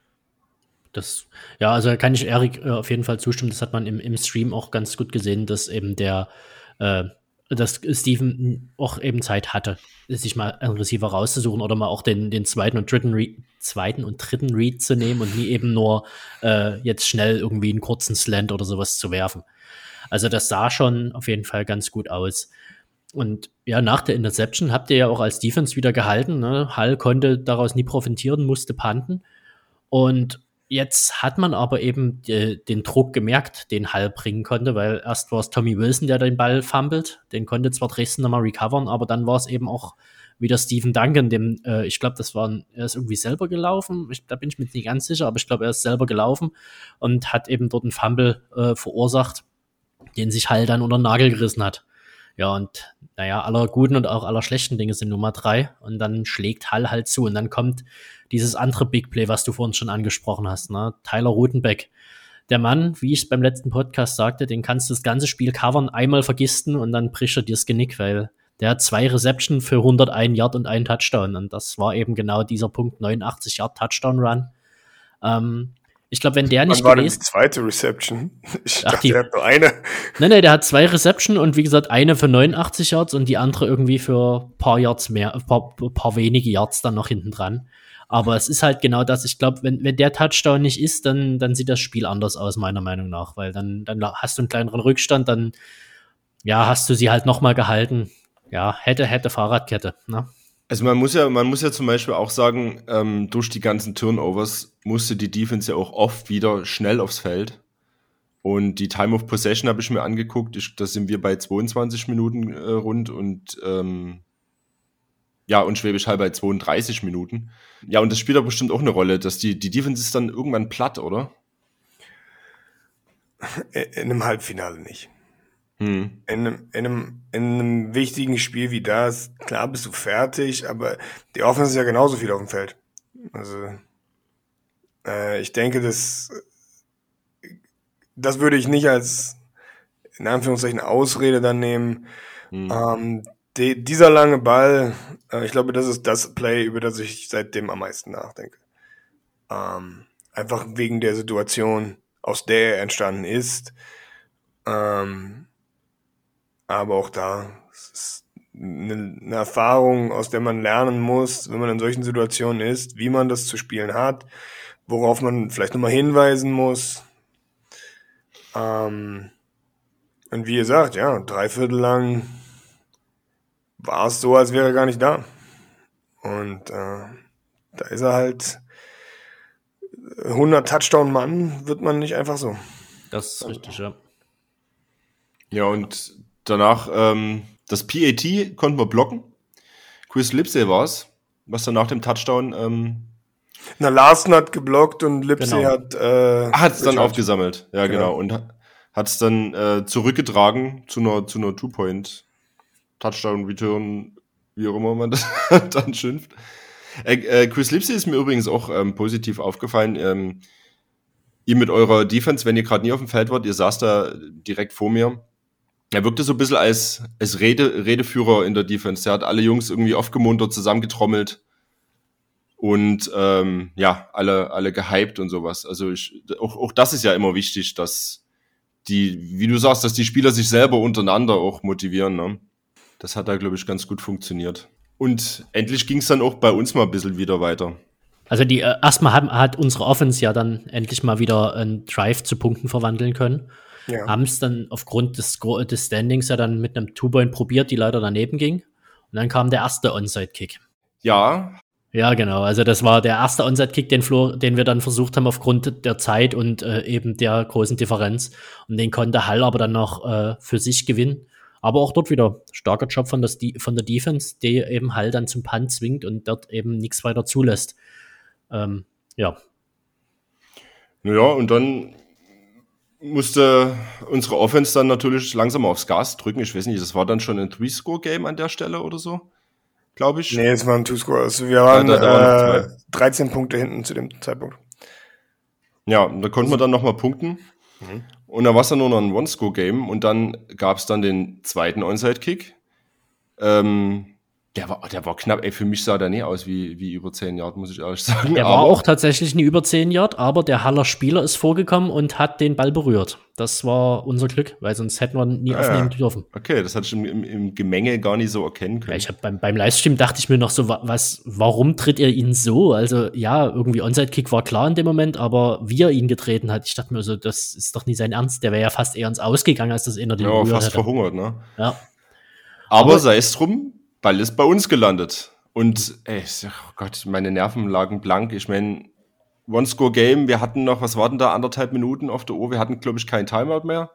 Speaker 3: Also da kann ich Erik auf jeden Fall zustimmen. Das hat man im Stream auch ganz gut gesehen, dass eben dass Steven auch eben Zeit hatte, sich mal einen Receiver rauszusuchen oder mal auch den zweiten und dritten Read zu nehmen und nie eben nur jetzt schnell irgendwie einen kurzen Slant oder sowas zu werfen. Also das sah schon auf jeden Fall ganz gut aus. Und ja, nach der Interception habt ihr ja auch als Defense wieder gehalten. Ne? Hall konnte daraus nie profitieren, musste punten. Und jetzt hat man aber eben den Druck gemerkt, den Hall bringen konnte, weil erst war es Tommy Wilson, der den Ball fummelt. Den konnte zwar Dresden nochmal recovern, aber dann war es eben auch wieder Stephen Duncan, ich glaube, er ist irgendwie selber gelaufen. Da bin ich mir nicht ganz sicher, aber ich glaube, er ist selber gelaufen und hat eben dort einen Fumble verursacht, den sich Hall dann unter den Nagel gerissen hat. Ja, und naja, aller guten und auch aller schlechten Dinge sind Nummer 3. Und dann schlägt Hall halt zu. Und dann kommt dieses andere Big Play, was du vorhin schon angesprochen hast, ne? Tyler Rutenbeck. Der Mann, wie ich es beim letzten Podcast sagte, den kannst du das ganze Spiel covern, einmal vergisten und dann bricht er dir das Genick, weil der hat 2 Reception für 101 Yard und einen Touchdown. Und das war eben genau dieser Punkt, 89 Yard Touchdown Run. Ich glaube, wenn der nicht
Speaker 4: gewesen... Wann war denn die zweite Reception? Ich dachte, der hat nur eine.
Speaker 3: Nee, der hat 2 Reception und wie gesagt, eine für 89 Yards und die andere irgendwie für ein paar Yards mehr, paar wenige Yards dann noch hinten dran. Aber es ist halt genau das. Ich glaube, wenn der Touchdown nicht ist, dann sieht das Spiel anders aus, meiner Meinung nach. Weil dann hast du einen kleineren Rückstand, dann ja, hast du sie halt nochmal gehalten. Ja, hätte Fahrradkette, ne?
Speaker 5: Also man muss ja zum Beispiel auch sagen, durch die ganzen Turnovers musste die Defense ja auch oft wieder schnell aufs Feld. Und die Time of Possession habe ich mir angeguckt. Da sind wir bei 22 Minuten rund und und Schwäbisch Hall bei 32 Minuten. Ja, und das spielt aber bestimmt auch eine Rolle, dass die Defense ist dann irgendwann platt, oder?
Speaker 4: In einem Halbfinale nicht. In einem wichtigen Spiel wie das, klar bist du fertig, aber die Offense ist ja genauso viel auf dem Feld. Also ich denke, das würde ich nicht als in Anführungszeichen Ausrede dann nehmen. Dieser lange Ball, ich glaube, das ist das Play, über das ich seitdem am meisten nachdenke. Einfach wegen der Situation, aus der er entstanden ist. Aber auch da, es ist eine Erfahrung, aus der man lernen muss, wenn man in solchen Situationen ist, wie man das zu spielen hat, worauf man vielleicht nochmal hinweisen muss. Und wie ihr sagt, ja, 3/4 lang war es so, als wäre er gar nicht da. Und da ist er halt 100 Touchdown-Mann, wird man nicht einfach so.
Speaker 3: Das ist richtig, ja.
Speaker 5: Ja, und danach, das PAT konnten wir blocken. Chris Lipsey war es, was dann nach dem Touchdown...
Speaker 4: Larson hat geblockt und Lipsey
Speaker 5: hat es dann aufgesammelt. Ja, genau. Und hat es dann zurückgetragen zu einer Two-Point-Touchdown-Return, wie auch immer man das dann schimpft. Chris Lipsey ist mir übrigens auch positiv aufgefallen. Ihr mit eurer Defense, wenn ihr gerade nie auf dem Feld wart, ihr saß da direkt vor mir. Er wirkte so ein bisschen als Redeführer in der Defense. Der hat alle Jungs irgendwie aufgemuntert, zusammengetrommelt und alle gehypt und sowas. Also auch das ist ja immer wichtig, dass wie du sagst, dass die Spieler sich selber untereinander auch motivieren. Ne? Das hat da, glaube ich, ganz gut funktioniert. Und endlich ging es dann auch bei uns mal ein bisschen wieder weiter.
Speaker 3: Also erstmal hat unsere Offense ja dann endlich mal wieder einen Drive zu Punkten verwandeln können. Ja. Haben es dann aufgrund des Standings ja dann mit einem Two-Point probiert, die leider daneben ging. Und dann kam der erste Onside-Kick.
Speaker 5: Ja.
Speaker 3: Ja, genau. Also das war der erste Onside-Kick, den wir dann versucht haben aufgrund der Zeit und eben der großen Differenz. Und den konnte Hall aber dann noch für sich gewinnen. Aber auch dort wieder starker Job von der Defense, die eben Hall dann zum Punt zwingt und dort eben nichts weiter zulässt. Ja.
Speaker 5: Naja, und dann musste unsere Offense dann natürlich langsam aufs Gas drücken. Ich weiß nicht, das war dann schon ein 3-Score-Game an der Stelle oder so, glaube ich.
Speaker 4: Nee, es war ein 2-Score. Also wir waren 13 Punkte hinten zu dem Zeitpunkt.
Speaker 5: Ja, da konnten wir dann nochmal punkten. Und da war es dann nur noch ein One-Score-Game und dann gab es dann den zweiten Onside-Kick. Der war knapp, für mich sah der nie aus wie über 10 Yard, muss ich ehrlich sagen.
Speaker 3: Der war auch tatsächlich nie über 10 Yard, aber der Haller Spieler ist vorgekommen und hat den Ball berührt. Das war unser Glück, weil sonst hätten wir nie aufnehmen dürfen.
Speaker 5: Okay, das hatte ich im Gemenge gar nicht so erkennen können.
Speaker 3: Ja, ich hab beim Livestream dachte ich mir noch so, warum tritt ihr ihn so? Also ja, irgendwie Onside-Kick war klar in dem Moment, aber wie er ihn getreten hat, ich dachte mir so, das ist doch nie sein Ernst. Der wäre ja fast eher ins Ausgegangen, als das einer den berührt
Speaker 5: fast
Speaker 3: hätte.
Speaker 5: verhungert, ne?
Speaker 3: Ja.
Speaker 5: Aber sei es drum, Ball ist bei uns gelandet. Und oh Gott, meine Nerven lagen blank. Ich meine, One-Score-Game, wir hatten noch, was warten da, 1,5 Minuten auf der Uhr. Wir hatten, glaube ich, kein Timeout mehr.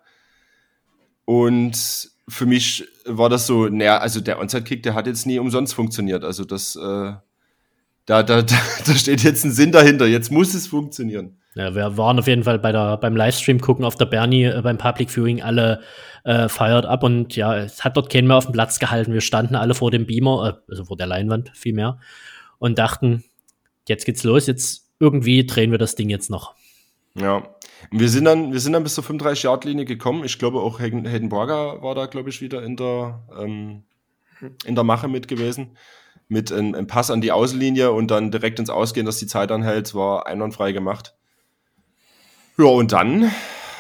Speaker 5: Und für mich war das so, also der Onside-Kick, der hat jetzt nie umsonst funktioniert. Also das, da steht jetzt ein Sinn dahinter. Jetzt muss es funktionieren.
Speaker 3: Ja, wir waren auf jeden Fall beim Livestream gucken auf der Bernie, beim Public Viewing alle fired up und ja, es hat dort keinen mehr auf dem Platz gehalten. Wir standen alle vor dem Beamer, also vor der Leinwand vielmehr und dachten, jetzt geht's los, jetzt irgendwie drehen wir das Ding jetzt noch.
Speaker 5: Ja, und wir sind dann bis zur 35-Yard-Linie gekommen. Ich glaube auch Hayden Borger war da, glaube ich, wieder in der Mache mit gewesen. Mit einem Pass an die Außenlinie und dann direkt ins Ausgehen, dass die Zeit anhält, war einwandfrei gemacht. Ja, und dann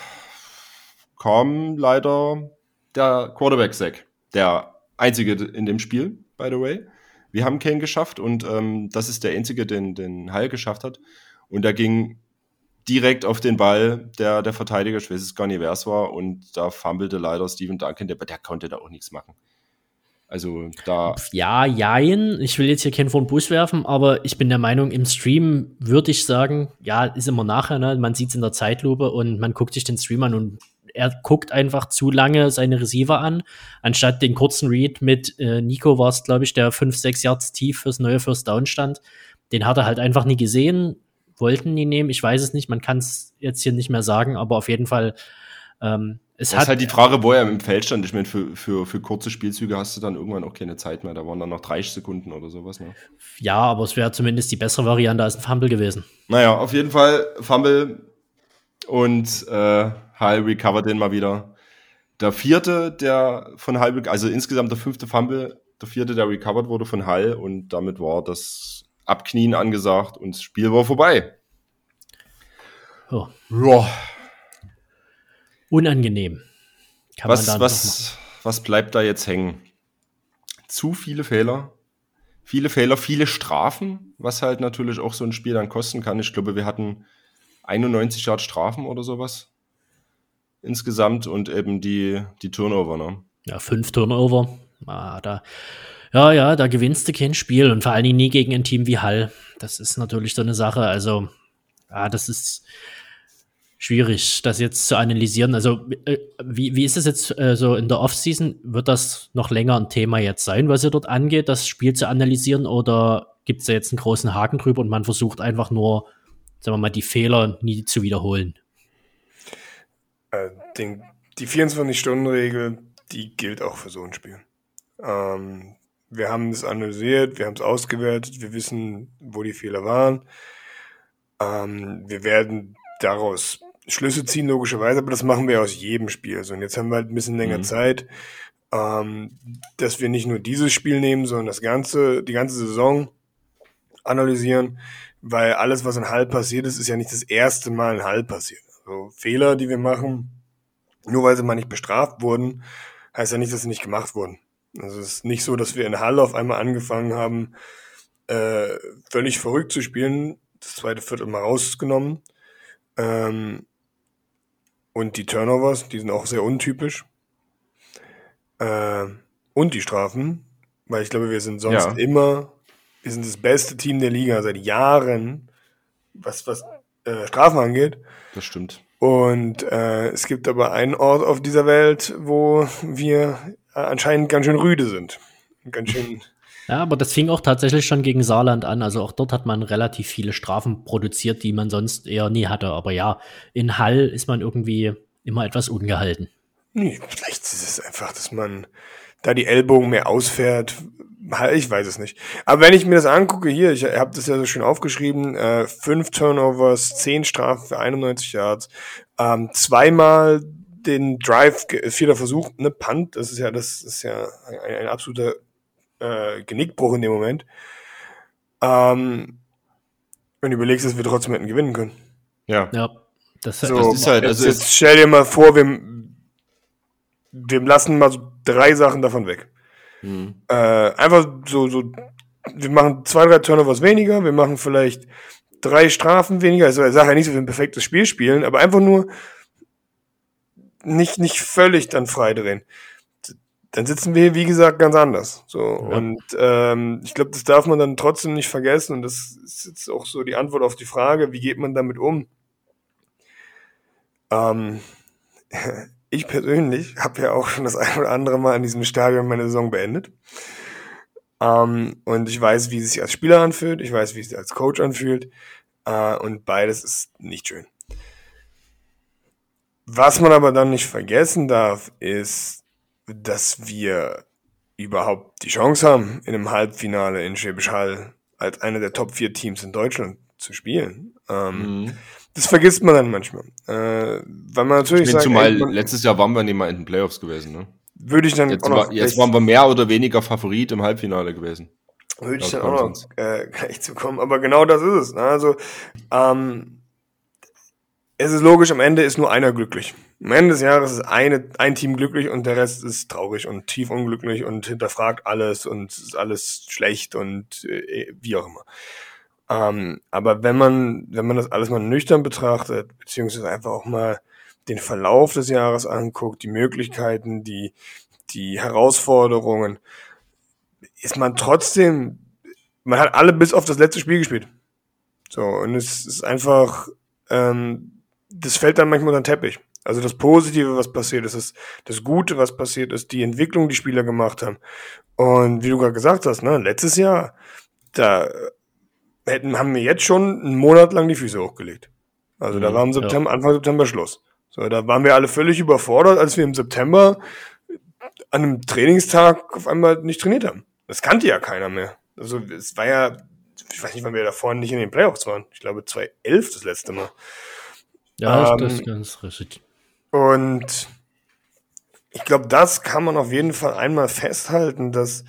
Speaker 5: kam leider der Quarterback-Sack. Der einzige in dem Spiel, by the way. Wir haben keinen geschafft und das ist der einzige, den Hall geschafft hat. Und der ging direkt auf den Ball der Verteidiger, ich weiß es gar nicht, wer es war, und da fummelte leider Steven Duncan, der konnte da auch nichts machen. Also da...
Speaker 3: Ja, jein. Ich will jetzt hier keinen vor den Bus werfen, aber ich bin der Meinung, im Stream würde ich sagen, ja, ist immer nachher, ne? Man sieht es in der Zeitlupe und man guckt sich den Stream an und er guckt einfach zu lange seine Receiver an, anstatt den kurzen Read mit Nico war es, glaube ich, der 5-6 Yards tief fürs neue First Down stand. Den hat er halt einfach nie gesehen, wollten die nehmen, ich weiß es nicht, man kann es jetzt hier nicht mehr sagen, aber auf jeden Fall
Speaker 5: es ist halt die Frage, wo er im Feld stand. Ich meine, für kurze Spielzüge hast du dann irgendwann auch keine Zeit mehr. Da waren dann noch 30 Sekunden oder sowas. Ne?
Speaker 3: Ja, aber es wäre zumindest die bessere Variante als ein Fumble gewesen.
Speaker 5: Naja, auf jeden Fall Fumble und Hall recovert den mal wieder. Der vierte, der von Hall, also insgesamt der 5. Fumble, der 4., der recovered wurde von Hall und damit war das Abknien angesagt und das Spiel war vorbei.
Speaker 3: Oh.
Speaker 5: Ja.
Speaker 3: Unangenehm.
Speaker 5: Was bleibt da jetzt hängen? Zu viele Fehler. Viele Strafen, was halt natürlich auch so ein Spiel dann kosten kann. Ich glaube, wir hatten 91 Yard Strafen oder sowas insgesamt und eben die Turnover, ne? Ja,
Speaker 3: 5 Turnover. Da gewinnst du kein Spiel und vor allen Dingen nie gegen ein Team wie Hall. Das ist natürlich so eine Sache. Also, das ist schwierig, das jetzt zu analysieren. Also, wie ist es jetzt so in der Offseason? Wird das noch länger ein Thema jetzt sein, was ihr dort angeht, das Spiel zu analysieren? Oder gibt es da jetzt einen großen Haken drüber und man versucht einfach nur, sagen wir mal, die Fehler nie zu wiederholen?
Speaker 4: Die 24-Stunden-Regel, die gilt auch für so ein Spiel. Wir haben es analysiert, wir haben es ausgewertet, wir wissen, wo die Fehler waren. Wir werden daraus Schlüsse ziehen, logischerweise, aber das machen wir aus jedem Spiel. Also, und jetzt haben wir halt ein bisschen länger Zeit, dass wir nicht nur dieses Spiel nehmen, sondern die ganze Saison analysieren, weil alles, was in Hall passiert ist ja nicht das erste Mal in Hall passiert. Also Fehler, die wir machen, nur weil sie mal nicht bestraft wurden, heißt ja nicht, dass sie nicht gemacht wurden. Also es ist nicht so, dass wir in Hall auf einmal angefangen haben, völlig verrückt zu spielen, das zweite Viertel mal rausgenommen. Und die Turnovers, die sind auch sehr untypisch. Und die Strafen, weil ich glaube, wir sind sonst wir sind das beste Team der Liga seit Jahren, was Strafen angeht.
Speaker 5: Das stimmt.
Speaker 4: Und es gibt aber einen Ort auf dieser Welt, wo wir anscheinend ganz schön rüde sind. Ganz schön.
Speaker 3: Ja, aber das fing auch tatsächlich schon gegen Saarland an. Also auch dort hat man relativ viele Strafen produziert, die man sonst eher nie hatte. Aber ja, in Hall ist man irgendwie immer etwas ungehalten.
Speaker 4: Nee, vielleicht ist es einfach, dass man da die Ellbogen mehr ausfährt. Ich weiß es nicht. Aber wenn ich mir das angucke, hier, ich habe das ja so schön aufgeschrieben, 5 Turnovers, 10 Strafen für 91 Yards, zweimal den Drive, 4. Versuch, ne, Punt, das ist ja ein absoluter Genickbruch in dem Moment. Wenn du überlegst, dass wir trotzdem hätten gewinnen können.
Speaker 5: Ja.
Speaker 3: Das
Speaker 5: ist halt, also
Speaker 4: jetzt stell dir mal vor, wir lassen mal so 3 Sachen davon weg. Einfach so, wir machen 2, 3 Turnovers weniger, wir machen vielleicht 3 Strafen weniger. Also ich sage ja nicht, dass wir ein perfektes Spiel spielen, aber einfach nur nicht völlig dann freidrehen. Dann sitzen wir hier, wie gesagt, ganz anders. So, ja. Und ich glaube, das darf man dann trotzdem nicht vergessen. Und das ist jetzt auch so die Antwort auf die Frage, wie geht man damit um? Ich persönlich habe ja auch schon das ein oder andere Mal in diesem Stadion meine Saison beendet. Und ich weiß, wie es sich als Spieler anfühlt. Ich weiß, wie es sich als Coach anfühlt. Und beides ist nicht schön. Was man aber dann nicht vergessen darf, ist, dass wir überhaupt die Chance haben, in einem Halbfinale in Schwäbisch Hall als einer der Top 4 Teams in Deutschland zu spielen. Das vergisst man dann manchmal. Weil man natürlich sagt,
Speaker 5: zumal letztes Jahr waren wir nicht mal in den Playoffs gewesen, ne?
Speaker 4: Würde ich dann
Speaker 5: jetzt waren wir mehr oder weniger Favorit im Halbfinale gewesen.
Speaker 4: Würde ich dann auch noch gleich zu kommen. Aber genau das ist es. Ne? Also, es ist logisch, am Ende ist nur einer glücklich. Am Ende des Jahres ist ein Team glücklich und der Rest ist traurig und tief unglücklich und hinterfragt alles und ist alles schlecht und wie auch immer. Aber wenn man das alles mal nüchtern betrachtet, beziehungsweise einfach auch mal den Verlauf des Jahres anguckt, die Möglichkeiten, die Herausforderungen, ist man trotzdem, man hat alle bis auf das letzte Spiel gespielt. So, und es ist einfach, das fällt dann manchmal unter den Teppich. Also das Positive, was passiert ist, das Gute, was passiert ist, die Entwicklung, die Spieler gemacht haben. Und wie du gerade gesagt hast, ne, letztes Jahr, da haben wir jetzt schon einen Monat lang die Füße hochgelegt. Also da war im September, Anfang September Schluss. So, da waren wir alle völlig überfordert, als wir im September an einem Trainingstag auf einmal nicht trainiert haben. Das kannte ja keiner mehr. Also es war ja, ich weiß nicht, wann wir davor nicht in den Playoffs waren. Ich glaube 2011 das letzte Mal.
Speaker 3: Ja, das ist ganz richtig.
Speaker 4: Und ich glaube, das kann man auf jeden Fall einmal festhalten, dass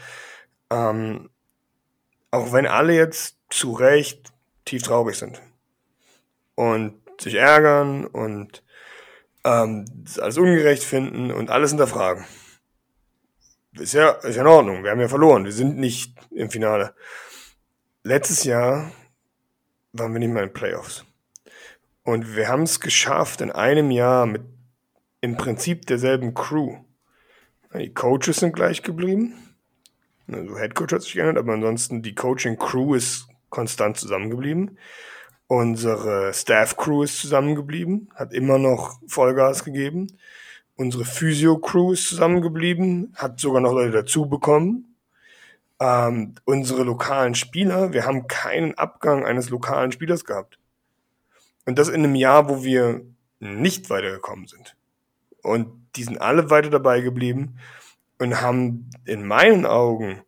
Speaker 4: auch wenn alle jetzt zu Recht tief traurig sind und sich ärgern und alles ungerecht finden und alles hinterfragen. Ist ja in Ordnung, wir haben ja verloren, wir sind nicht im Finale. Letztes Jahr waren wir nicht mal in den Playoffs. Und wir haben es geschafft, in einem Jahr mit im Prinzip derselben Crew. Die Coaches sind gleich geblieben. Also Headcoach hat sich geändert, aber ansonsten die Coaching-Crew ist konstant zusammengeblieben. Unsere Staff-Crew ist zusammengeblieben, hat immer noch Vollgas gegeben. Unsere Physio-Crew ist zusammengeblieben, hat sogar noch Leute dazu bekommen. Unsere lokalen Spieler, wir haben keinen Abgang eines lokalen Spielers gehabt. Und das in einem Jahr, wo wir nicht weitergekommen sind. Und die sind alle weiter dabei geblieben und haben in meinen Augen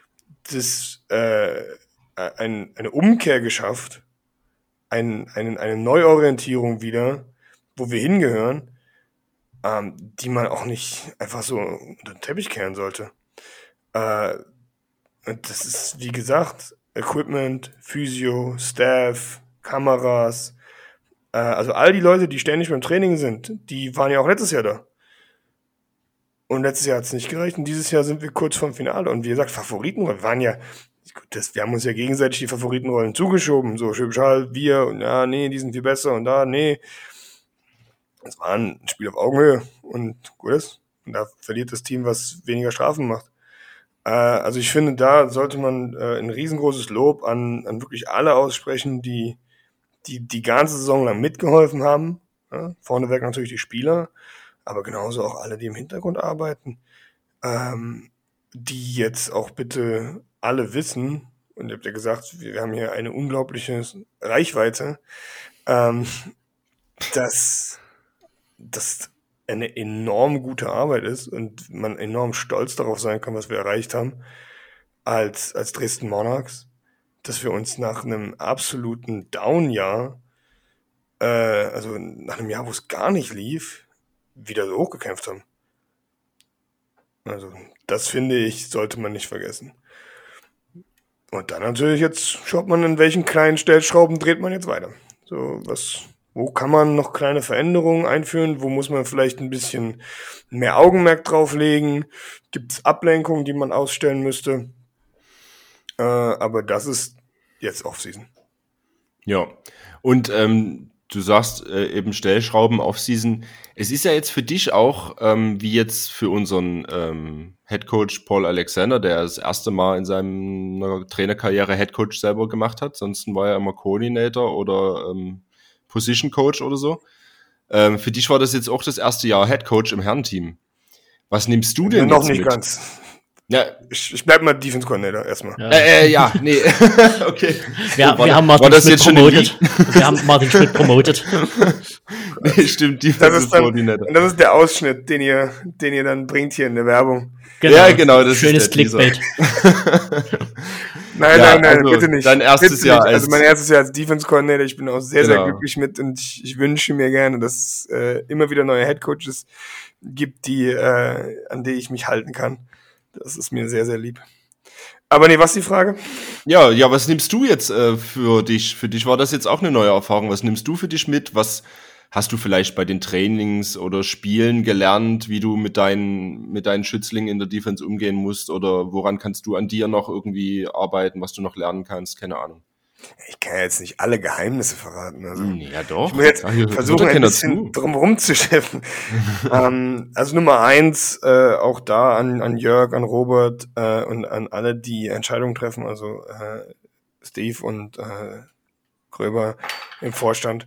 Speaker 4: eine Umkehr geschafft, eine Neuorientierung wieder, wo wir hingehören, die man auch nicht einfach so unter den Teppich kehren sollte. Und das ist, wie gesagt, Equipment, Physio, Staff, Kameras, also all die Leute, die ständig beim Training sind, die waren ja auch letztes Jahr da. Und letztes Jahr hat es nicht gereicht und dieses Jahr sind wir kurz vorm Finale. Und wie gesagt, Favoritenrollen, wir haben uns ja gegenseitig die Favoritenrollen zugeschoben. So, Schwäbisch Hall, wir, und ja, nee, die sind viel besser und da, nee. Es war ein Spiel auf Augenhöhe und gut ist. Und da verliert das Team, was weniger Strafen macht. Also ich finde, da sollte man ein riesengroßes Lob an wirklich alle aussprechen, die ganze Saison lang mitgeholfen haben. Ja, vorneweg natürlich die Spieler, aber genauso auch alle, die im Hintergrund arbeiten, die jetzt auch bitte alle wissen, und ihr habt ja gesagt, wir haben hier eine unglaubliche Reichweite, dass eine enorm gute Arbeit ist und man enorm stolz darauf sein kann, was wir erreicht haben als Dresden Monarchs, dass wir uns nach einem absoluten Down-Jahr, also nach einem Jahr, wo es gar nicht lief, wieder so hochgekämpft haben. Also das, finde ich, sollte man nicht vergessen. Und dann natürlich jetzt schaut man, in welchen kleinen Stellschrauben dreht man jetzt weiter. So, wo kann man noch kleine Veränderungen einführen? Wo muss man vielleicht ein bisschen mehr Augenmerk drauf legen? Gibt es Ablenkungen, die man ausstellen müsste? Aber das ist jetzt Offseason.
Speaker 5: Ja, und du sagst eben Stellschrauben Offseason. Es ist ja jetzt für dich auch, wie jetzt für unseren Headcoach Paul Alexander, der das erste Mal in seiner Trainerkarriere Headcoach selber gemacht hat. Sonst war er immer Coordinator oder Position Coach oder so. Für dich war das jetzt auch das erste Jahr Headcoach im Herrenteam. Was nimmst du denn
Speaker 4: noch
Speaker 5: jetzt
Speaker 4: nicht
Speaker 5: mit?
Speaker 4: Ganz.
Speaker 5: Ja,
Speaker 4: Ich bleib mal Defense Coordinator erstmal.
Speaker 5: ja, nee. Okay.
Speaker 3: Wir haben Martin Schmidt promotet. Wir haben Martin Schmidt promotet.
Speaker 5: Nee, stimmt, Defense Coordinator.
Speaker 4: Das ist der Ausschnitt, den ihr dann bringt hier in der Werbung.
Speaker 3: Genau.
Speaker 5: Ja, genau, das
Speaker 3: Schönes
Speaker 5: ist der
Speaker 3: Clickbait.
Speaker 4: Nein,
Speaker 5: also
Speaker 4: bitte nicht.
Speaker 5: dein erstes
Speaker 4: bitte
Speaker 5: Jahr
Speaker 4: nicht.
Speaker 5: als-
Speaker 4: Also mein erstes Jahr als Defense Coordinator. Ich bin auch sehr, sehr
Speaker 5: Genau.
Speaker 4: glücklich mit und ich wünsche mir gerne, dass es immer wieder neue Headcoaches gibt, an die ich mich halten kann. Das ist mir sehr, sehr lieb. Aber nee, was ist die Frage?
Speaker 5: Ja, was nimmst du jetzt für dich? Für dich war das jetzt auch eine neue Erfahrung. Was nimmst du für dich mit? Was hast du vielleicht bei den Trainings oder Spielen gelernt, wie du mit deinen Schützlingen in der Defense umgehen musst? Oder woran kannst du an dir noch irgendwie arbeiten, was du noch lernen kannst? Keine Ahnung.
Speaker 4: Ich kann ja jetzt nicht alle Geheimnisse verraten. Also.
Speaker 5: Ja, doch.
Speaker 4: Ich muss jetzt
Speaker 5: Hört
Speaker 4: versuchen,
Speaker 5: doch
Speaker 4: ein
Speaker 5: keiner
Speaker 4: bisschen drum rumzuschiffen. Also Nummer 1, auch da an Jörg, an Robert und an alle, die Entscheidungen treffen, also Steve und Gröber im Vorstand.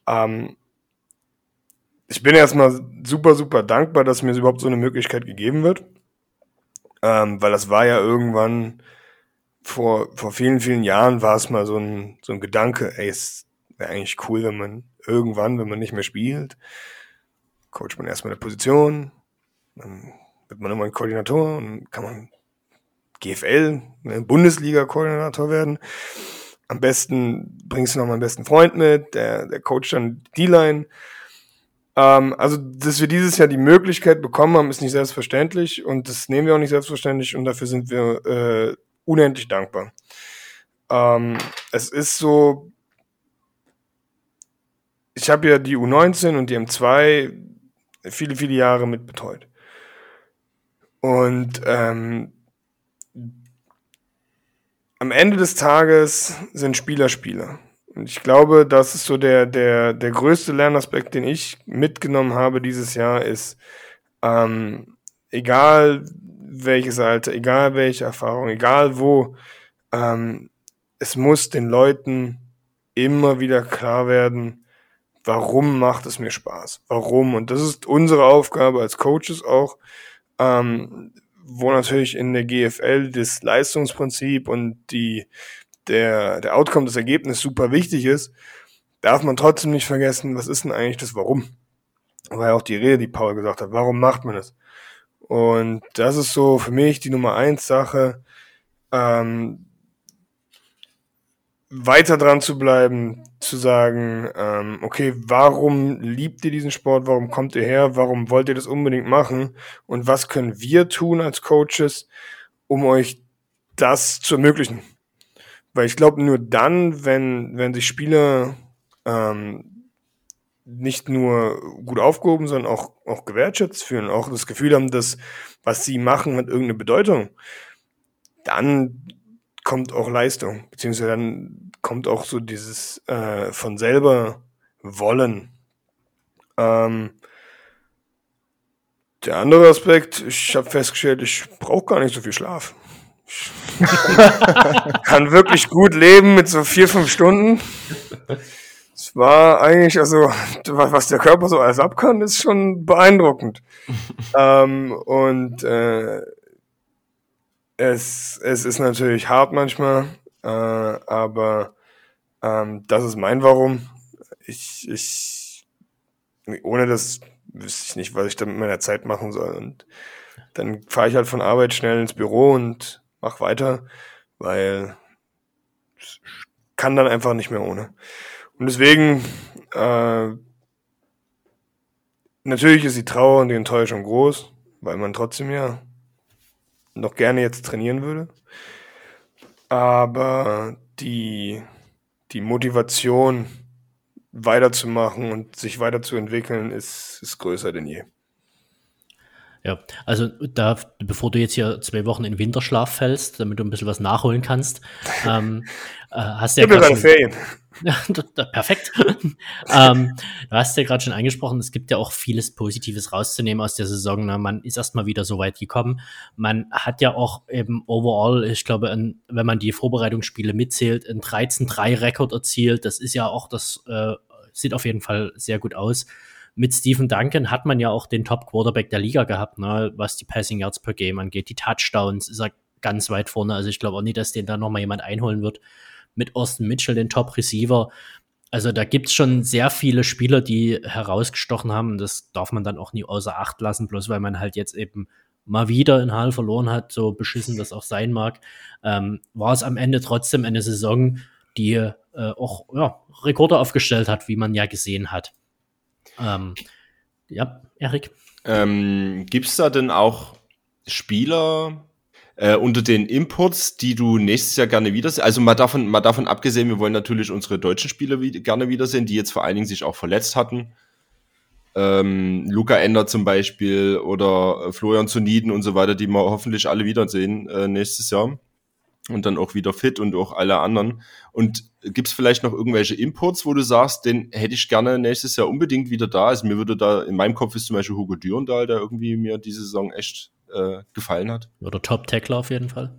Speaker 4: Ich bin erstmal super, super dankbar, dass mir überhaupt so eine Möglichkeit gegeben wird, weil das war ja irgendwann vor vielen, vielen Jahren war es mal so ein Gedanke, ey, es wäre eigentlich cool, wenn man irgendwann, wenn man nicht mehr spielt, coacht man erstmal eine Position, dann wird man immer ein Koordinator und kann man GFL, Bundesliga-Koordinator werden. Am besten bringst du noch mal einen besten Freund mit, der coacht dann die Line. Also, dass wir dieses Jahr die Möglichkeit bekommen haben, ist nicht selbstverständlich und das nehmen wir auch nicht selbstverständlich und dafür sind wir unendlich dankbar. Es ist so, ich habe ja die U19 und die M2 viele, viele Jahre mit betreut. Und am Ende des Tages sind Spieler Spieler. Und ich glaube, das ist so der größte Lernaspekt, den ich mitgenommen habe dieses Jahr, ist, egal welches Alter, egal welche Erfahrung, egal wo, es muss den Leuten immer wieder klar werden, warum macht es mir Spaß? Warum? Und das ist unsere Aufgabe als Coaches auch, wo natürlich in der GFL das Leistungsprinzip und der Outcome, das Ergebnis super wichtig ist, darf man trotzdem nicht vergessen, was ist denn eigentlich das Warum? War ja auch die Rede, die Paul gesagt hat, warum macht man das? Und das ist so für mich die Nummer 1 Sache, weiter dran zu bleiben, zu sagen, okay, warum liebt ihr diesen Sport, warum kommt ihr her, warum wollt ihr das unbedingt machen und was können wir tun als Coaches, um euch das zu ermöglichen? Weil ich glaube, nur dann, wenn sich Spieler nicht nur gut aufgehoben, sondern auch gewertschätzt fühlen, auch das Gefühl haben, dass was sie machen hat irgendeine Bedeutung, dann kommt auch Leistung, beziehungsweise dann kommt auch so dieses von selber Wollen. Der andere Aspekt, ich habe festgestellt, ich brauche gar nicht so viel Schlaf. Ich kann wirklich gut leben mit so 4-5 Stunden. Es war eigentlich, also, was der Körper so alles ab kann, ist schon beeindruckend. Es ist natürlich hart manchmal, aber das ist mein Warum. Ich ohne das wüsste ich nicht, was ich da mit meiner Zeit machen soll. Und dann fahre ich halt von Arbeit schnell ins Büro und mach weiter, weil ich kann dann einfach nicht mehr ohne. Und deswegen, natürlich ist die Trauer und die Enttäuschung groß, weil man trotzdem ja noch gerne jetzt trainieren würde. Aber die Motivation weiterzumachen und sich weiterzuentwickeln ist größer denn je.
Speaker 3: Ja, also bevor du jetzt hier 2 Wochen in Winterschlaf fällst, damit du ein bisschen was nachholen kannst, hast du ja gerade
Speaker 4: Ferien.
Speaker 3: Ja, perfekt. Du hast ja gerade schon angesprochen, es gibt ja auch vieles Positives rauszunehmen aus der Saison. Ne? Man ist erstmal wieder so weit gekommen. Man hat ja auch eben overall, ich glaube, wenn man die Vorbereitungsspiele mitzählt, einen 13-3-Rekord erzielt. Das ist ja auch, das sieht auf jeden Fall sehr gut aus. Mit Stephen Duncan hat man ja auch den Top-Quarterback der Liga gehabt, ne? Was die Passing Yards per Game angeht. Die Touchdowns ist er ganz weit vorne. Also ich glaube auch nicht, dass den da nochmal jemand einholen wird. Mit Austin Mitchell, den Top-Receiver. Also da gibt's schon sehr viele Spieler, die herausgestochen haben. Das darf man dann auch nie außer Acht lassen, bloß weil man halt jetzt eben mal wieder in Hall verloren hat, so beschissen das auch sein mag. War es am Ende trotzdem eine Saison, die auch Rekorde aufgestellt hat, wie man ja gesehen hat. Ja, Erik?
Speaker 5: Gibt's da denn auch Spieler unter den Imports, die du nächstes Jahr gerne wiedersehen? Also mal davon abgesehen, wir wollen natürlich unsere deutschen Spieler gerne wiedersehen, die jetzt vor allen Dingen sich auch verletzt hatten. Luca Ender zum Beispiel oder Florian Zuniden und so weiter, die wir hoffentlich alle wiedersehen nächstes Jahr. Und dann auch wieder fit und auch alle anderen. Und gibt's vielleicht noch irgendwelche Imports, wo du sagst, den hätte ich gerne nächstes Jahr unbedingt wieder da? Also mir würde da, in meinem Kopf ist zum Beispiel Hugo Dürendal, der irgendwie mir diese Saison echt gefallen hat.
Speaker 3: Oder Top-Tackler auf jeden Fall.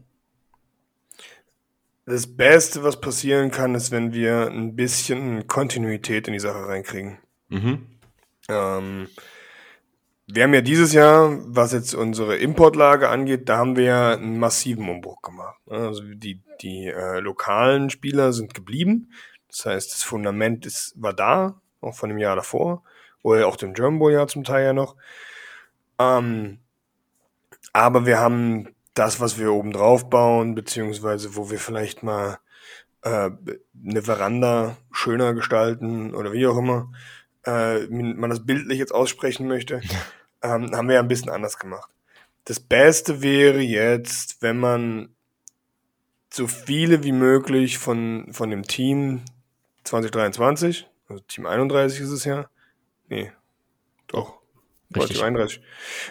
Speaker 4: Das Beste, was passieren kann, ist, wenn wir ein bisschen Kontinuität in die Sache reinkriegen.
Speaker 5: Mhm.
Speaker 4: Wir haben ja dieses Jahr, was jetzt unsere Importlage angeht, da haben wir ja einen massiven Umbruch gemacht. Also die lokalen Spieler sind geblieben. Das heißt, das Fundament war da, auch von dem Jahr davor. Oder auch dem German Bowl Jahr zum Teil ja noch. Aber wir haben das, was wir oben drauf bauen, beziehungsweise wo wir vielleicht mal eine Veranda schöner gestalten oder wie auch immer man das bildlich jetzt aussprechen möchte, haben wir ja ein bisschen anders gemacht. Das Beste wäre jetzt, wenn man so viele wie möglich von dem Team 2023, also Team 31 ist es ja, nee, doch, Team 31,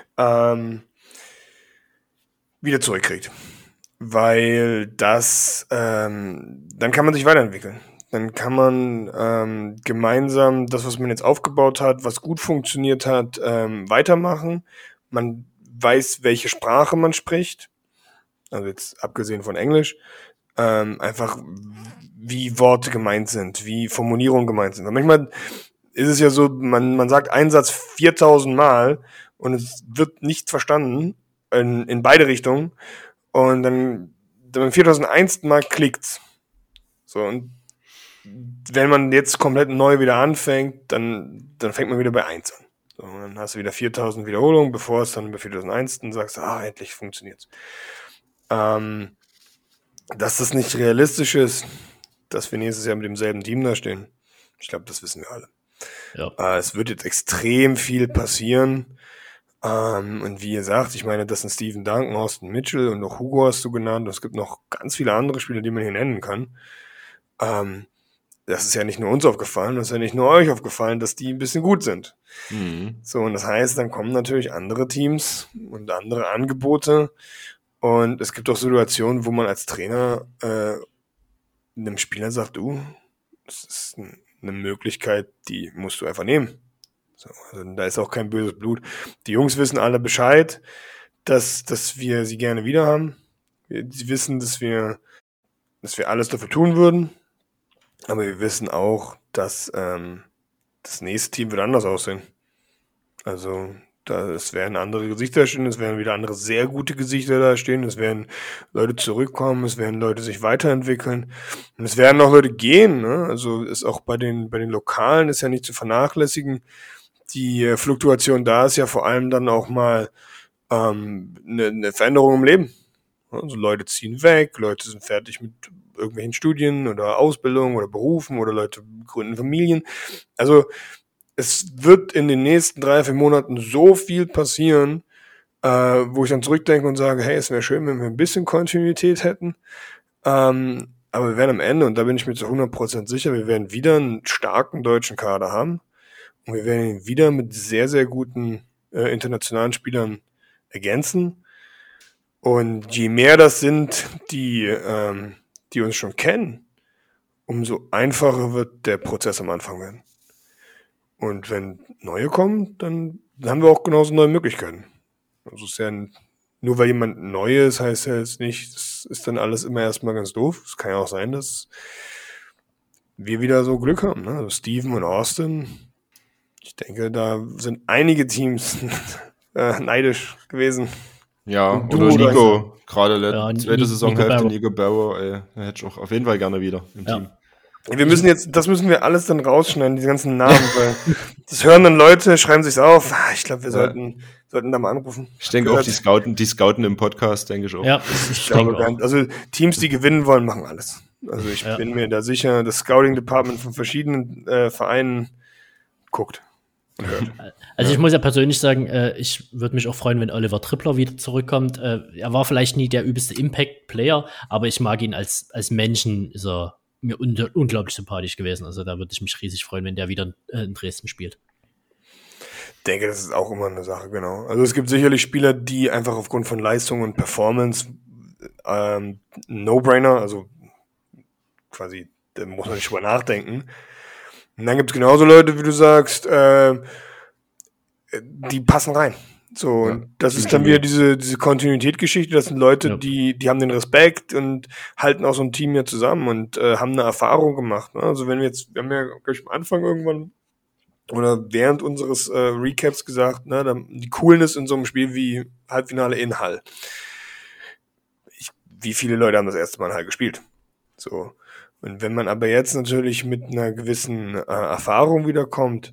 Speaker 4: wieder zurückkriegt. Weil das, dann kann man sich weiterentwickeln. Dann kann man gemeinsam das, was man jetzt aufgebaut hat, was gut funktioniert hat, weitermachen. Man weiß, welche Sprache man spricht. Also jetzt abgesehen von Englisch. Einfach, wie Worte gemeint sind, wie Formulierungen gemeint sind. Und manchmal ist es ja so, man sagt einen Satz 4000 Mal und es wird nicht verstanden in beide Richtungen. Und dann beim 4001. Mal klickt's. So, und wenn man jetzt komplett neu wieder anfängt, dann fängt man wieder bei 1 an. So, und dann hast du wieder 4000 Wiederholungen, bevor es dann bei 4001. sagst, endlich funktioniert's. Dass das nicht realistisch ist, dass wir nächstes Jahr mit demselben Team da stehen. Ich glaube, das wissen wir alle. Ja. Es wird jetzt extrem viel passieren. Und wie ihr sagt, ich meine, das sind Stephen Duncan, Austin Mitchell und auch Hugo hast du genannt. Es gibt noch ganz viele andere Spieler, die man hier nennen kann. Das ist ja nicht nur uns aufgefallen, das ist ja nicht nur euch aufgefallen, dass die ein bisschen gut sind. Mhm. So, und das heißt, dann kommen natürlich andere Teams und andere Angebote. Und es gibt auch Situationen, wo man als Trainer einem Spieler sagt, das ist eine Möglichkeit, die musst du einfach nehmen. So, also da ist auch kein böses Blut. Die Jungs wissen alle Bescheid, dass wir sie gerne wieder haben. Sie wissen, dass wir alles dafür tun würden. Aber wir wissen auch, dass das nächste Team wird anders aussehen. Also es werden andere Gesichter stehen, es werden wieder andere sehr gute Gesichter da stehen, es werden Leute zurückkommen, es werden Leute sich weiterentwickeln und es werden auch Leute gehen. Ne? Also ist auch bei den Lokalen ist ja nicht zu vernachlässigen, die Fluktuation da ist ja vor allem dann auch mal eine Veränderung im Leben. Also Leute ziehen weg, Leute sind fertig mit irgendwelchen Studien oder Ausbildung oder Berufen oder Leute gründen Familien. Also es wird in den nächsten 3-4 Monaten so viel passieren, wo ich dann zurückdenke und sage, hey, es wäre schön, wenn wir ein bisschen Kontinuität hätten. Aber wir werden am Ende, und da bin ich mir zu 100% sicher, wir werden wieder einen starken deutschen Kader haben und wir werden ihn wieder mit sehr, sehr guten internationalen Spielern ergänzen. Und je mehr das sind, die uns schon kennen, umso einfacher wird der Prozess am Anfang werden. Und wenn neue kommen, dann haben wir auch genauso neue Möglichkeiten. Also es ist ja nur weil jemand neu ist, heißt ja jetzt nicht, das ist dann alles immer erstmal ganz doof. Es kann ja auch sein, dass wir wieder so Glück haben. Ne? Also Steven und Austin, ich denke, da sind einige Teams neidisch gewesen.
Speaker 5: Ja, oder Nico, gerade zweite Saisonhälfte, Nico Bauer, da hätte ich auch auf jeden Fall gerne wieder im Team.
Speaker 4: Das müssen wir alles dann rausschneiden, diese ganzen Namen, weil das hören dann Leute, schreiben sich's auf. Ich glaube, wir sollten da mal anrufen.
Speaker 5: Ich denke auch, die Scouten im Podcast, denke ich auch.
Speaker 3: Ja, ich glaube auch.
Speaker 4: Also Teams, die gewinnen wollen, machen alles. Also ich bin mir da sicher, das Scouting-Department von verschiedenen Vereinen guckt.
Speaker 3: Also ich muss ja persönlich sagen, ich würde mich auch freuen, wenn Oliver Trippler wieder zurückkommt. Er war vielleicht nie der übelste Impact-Player, aber ich mag ihn als Menschen, ist er mir unglaublich sympathisch gewesen. Also da würde ich mich riesig freuen, wenn der wieder in Dresden spielt.
Speaker 4: Ich denke, das ist auch immer eine Sache, genau. Also es gibt sicherlich Spieler, die einfach aufgrund von Leistung und Performance No-Brainer, also quasi, da muss man nicht drüber nachdenken. Und dann gibt es genauso Leute, wie du sagst, die passen rein. So, und das ist dann wieder diese Kontinuität-Geschichte. Das sind Leute, die haben den Respekt und halten auch so ein Team ja zusammen und haben eine Erfahrung gemacht. Ne? Also wir haben ja gleich am Anfang irgendwann oder während unseres Recaps gesagt, ne, die Coolness in so einem Spiel wie Halbfinale in Hall. Wie viele Leute haben das erste Mal in Hall gespielt? So. Und wenn man aber jetzt natürlich mit einer gewissen Erfahrung wiederkommt,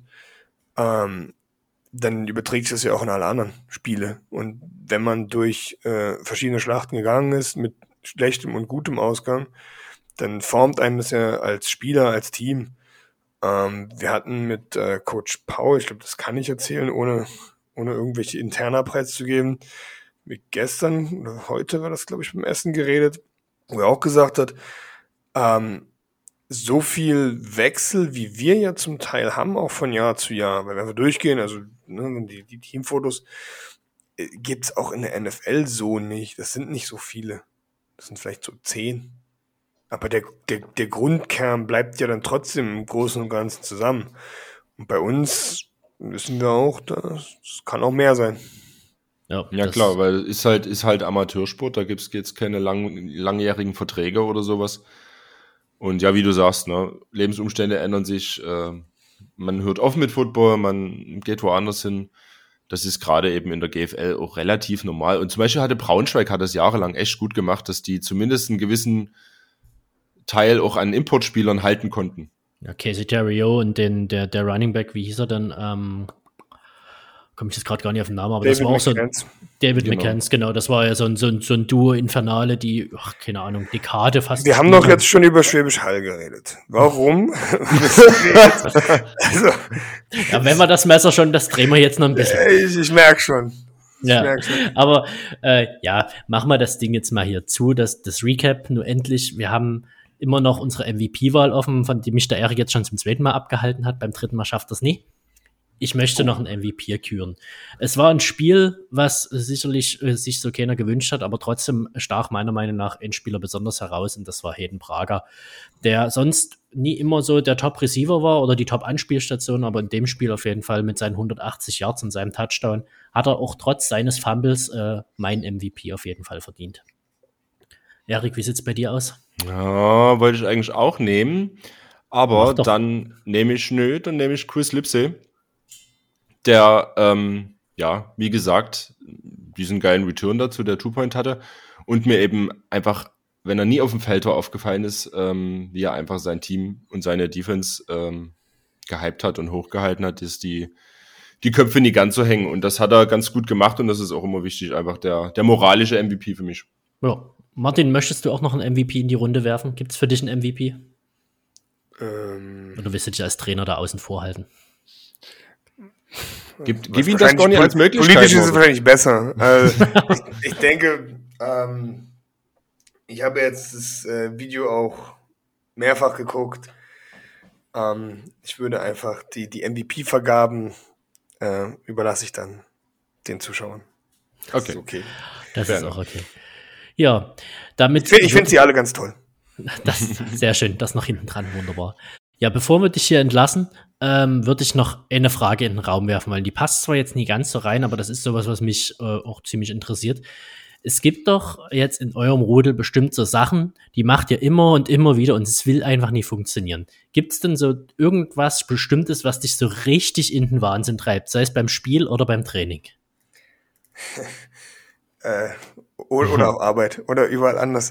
Speaker 4: dann überträgt sich das ja auch in alle anderen Spiele. Und wenn man durch verschiedene Schlachten gegangen ist, mit schlechtem und gutem Ausgang, dann formt einen das ja als Spieler, als Team. Wir hatten mit Coach Paul, ich glaube, das kann ich erzählen, ohne irgendwelche interner preiszugeben, mit gestern oder heute war das, glaube ich, beim Essen geredet, wo er auch gesagt hat, so viel Wechsel, wie wir ja zum Teil haben, auch von Jahr zu Jahr, weil wenn wir durchgehen, also die Teamfotos, gibt's auch in der NFL so nicht. Das sind nicht so viele. Das sind vielleicht so 10. Aber der Grundkern bleibt ja dann trotzdem im Großen und Ganzen zusammen. Und bei uns wissen wir auch, das kann auch mehr sein.
Speaker 5: Ja klar, weil ist halt Amateursport, da gibt's jetzt keine langjährigen Verträge oder sowas. Und ja, wie du sagst, ne, Lebensumstände ändern sich, man hört auf mit Football, man geht woanders hin. Das ist gerade eben in der GFL auch relativ normal. Und zum Beispiel Braunschweig hat das jahrelang echt gut gemacht, dass die zumindest einen gewissen Teil auch an Importspielern halten konnten.
Speaker 3: Ja, Casey Terrio und der Running Back, wie hieß er denn? Komme ich jetzt gerade gar nicht auf den Namen, aber David das war auch McCants. So David McCants, genau. Das war ja so ein Duo Infernale, die, keine Ahnung, Dekade fast.
Speaker 4: Wir haben doch jetzt schon über Schwäbisch Hall geredet. Warum?
Speaker 3: Also. Ja, wenn wir das Messer schon, das drehen wir jetzt noch ein bisschen.
Speaker 4: Ich merke schon.
Speaker 3: Aber machen wir das Ding jetzt mal hier zu, das Recap nur endlich. Wir haben immer noch unsere MVP-Wahl offen, von dem mich der Erik jetzt schon zum zweiten Mal abgehalten hat. Beim dritten Mal schafft das nie. Ich möchte noch einen MVP küren. Es war ein Spiel, was sicherlich sich so keiner gewünscht hat, aber trotzdem stach meiner Meinung nach ein Spieler besonders heraus und das war Hayden Prager, der sonst nie immer so der Top-Receiver war oder die Top-Anspielstation, aber in dem Spiel auf jeden Fall mit seinen 180 Yards und seinem Touchdown hat er auch trotz seines Fumbles mein MVP auf jeden Fall verdient. Erik, wie sieht's bei dir aus?
Speaker 5: Ja, wollte ich eigentlich auch nehmen, aber dann nehme ich Chris Lipsey. Der, wie gesagt, diesen geilen Return dazu, der Two-Point hatte und mir eben einfach, wenn er nie auf dem Feld war, aufgefallen ist, wie er einfach sein Team und seine Defense gehypt hat und hochgehalten hat, ist die die Köpfe nicht ganz so hängen. Und das hat er ganz gut gemacht und das ist auch immer wichtig, einfach der moralische MVP für mich.
Speaker 3: Ja. Martin, möchtest du auch noch einen MVP in die Runde werfen? Gibt es für dich einen MVP? Oder willst du dich als Trainer da außen vor halten?
Speaker 5: Gib ihm das doch nicht als Möglichkeit.
Speaker 4: Politisch ist es wahrscheinlich besser. Ich denke, ich habe jetzt das Video auch mehrfach geguckt. Ich würde einfach die MVP-Vergaben überlasse ich dann den Zuschauern.
Speaker 5: Okay.
Speaker 4: Ist okay.
Speaker 3: Das ist auch okay. Ja, damit.
Speaker 4: Ich finde sie alle ganz toll.
Speaker 3: Das sehr schön, das noch hinten dran, wunderbar. Ja, bevor wir dich hier entlassen, würde ich noch eine Frage in den Raum werfen, weil die passt zwar jetzt nie ganz so rein, aber das ist sowas, was mich auch ziemlich interessiert. Es gibt doch jetzt in eurem Rudel bestimmt so Sachen, die macht ihr immer und immer wieder und es will einfach nie funktionieren. Gibt es denn so irgendwas Bestimmtes, was dich so richtig in den Wahnsinn treibt, sei es beim Spiel oder beim Training?
Speaker 4: Oder auf Arbeit oder überall anders.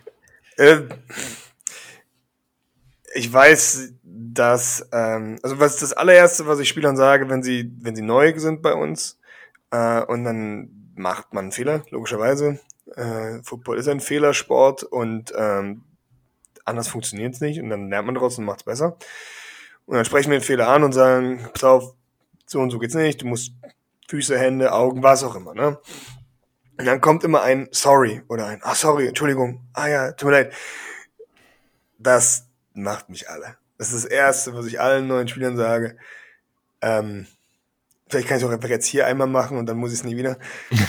Speaker 4: Ich weiß, dass, also was das allererste, was ich Spielern sage, wenn sie neu sind bei uns, und dann macht man einen Fehler, logischerweise. Football ist ein Fehlersport und anders funktioniert es nicht und dann lernt man daraus und macht es besser. Und dann sprechen wir den Fehler an und sagen, pass auf, so und so geht's nicht, du musst Füße, Hände, Augen, was auch immer, ne? Und dann kommt immer ein Sorry oder ein sorry, Entschuldigung, ja, tut mir leid. Das macht mich alle. Das ist das Erste, was ich allen neuen Spielern sage. Vielleicht kann ich es auch einfach jetzt hier einmal machen und dann muss ich es nie wieder.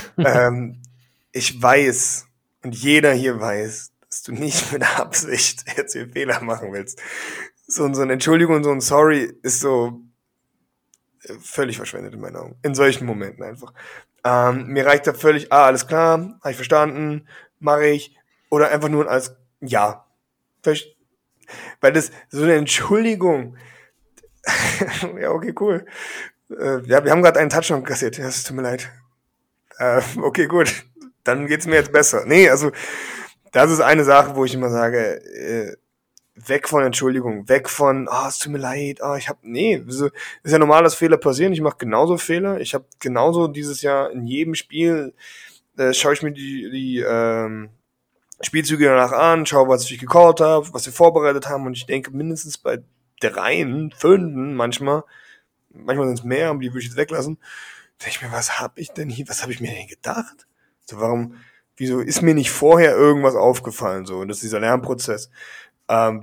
Speaker 4: Ich weiß und jeder hier weiß, dass du nicht mit Absicht jetzt hier Fehler machen willst. So eine Entschuldigung und so ein Sorry ist so völlig verschwendet in meinen Augen. In solchen Momenten einfach. Mir reicht da völlig, alles klar, habe ich verstanden, mache ich. Oder einfach nur als ja. Weil das so eine Entschuldigung. Ja, okay, cool. Ja, wir haben gerade einen Touchdown kassiert. Ja, es tut mir leid. Okay, gut. Dann geht's mir jetzt besser. Nee, also das ist eine Sache, wo ich immer sage, weg von Entschuldigung, weg von, es tut mir leid, ist ja normal, dass Fehler passieren. Ich mache genauso Fehler. Ich habe genauso dieses Jahr in jedem Spiel, schaue ich mir die Spielzüge danach an, schaue, was ich gecallt habe, was wir vorbereitet haben und ich denke mindestens bei 3, 5 manchmal sind es mehr, aber die würde ich jetzt weglassen. Denke ich mir, was habe ich mir denn gedacht? So, wieso ist mir nicht vorher irgendwas aufgefallen? So, und das ist dieser Lernprozess. Aber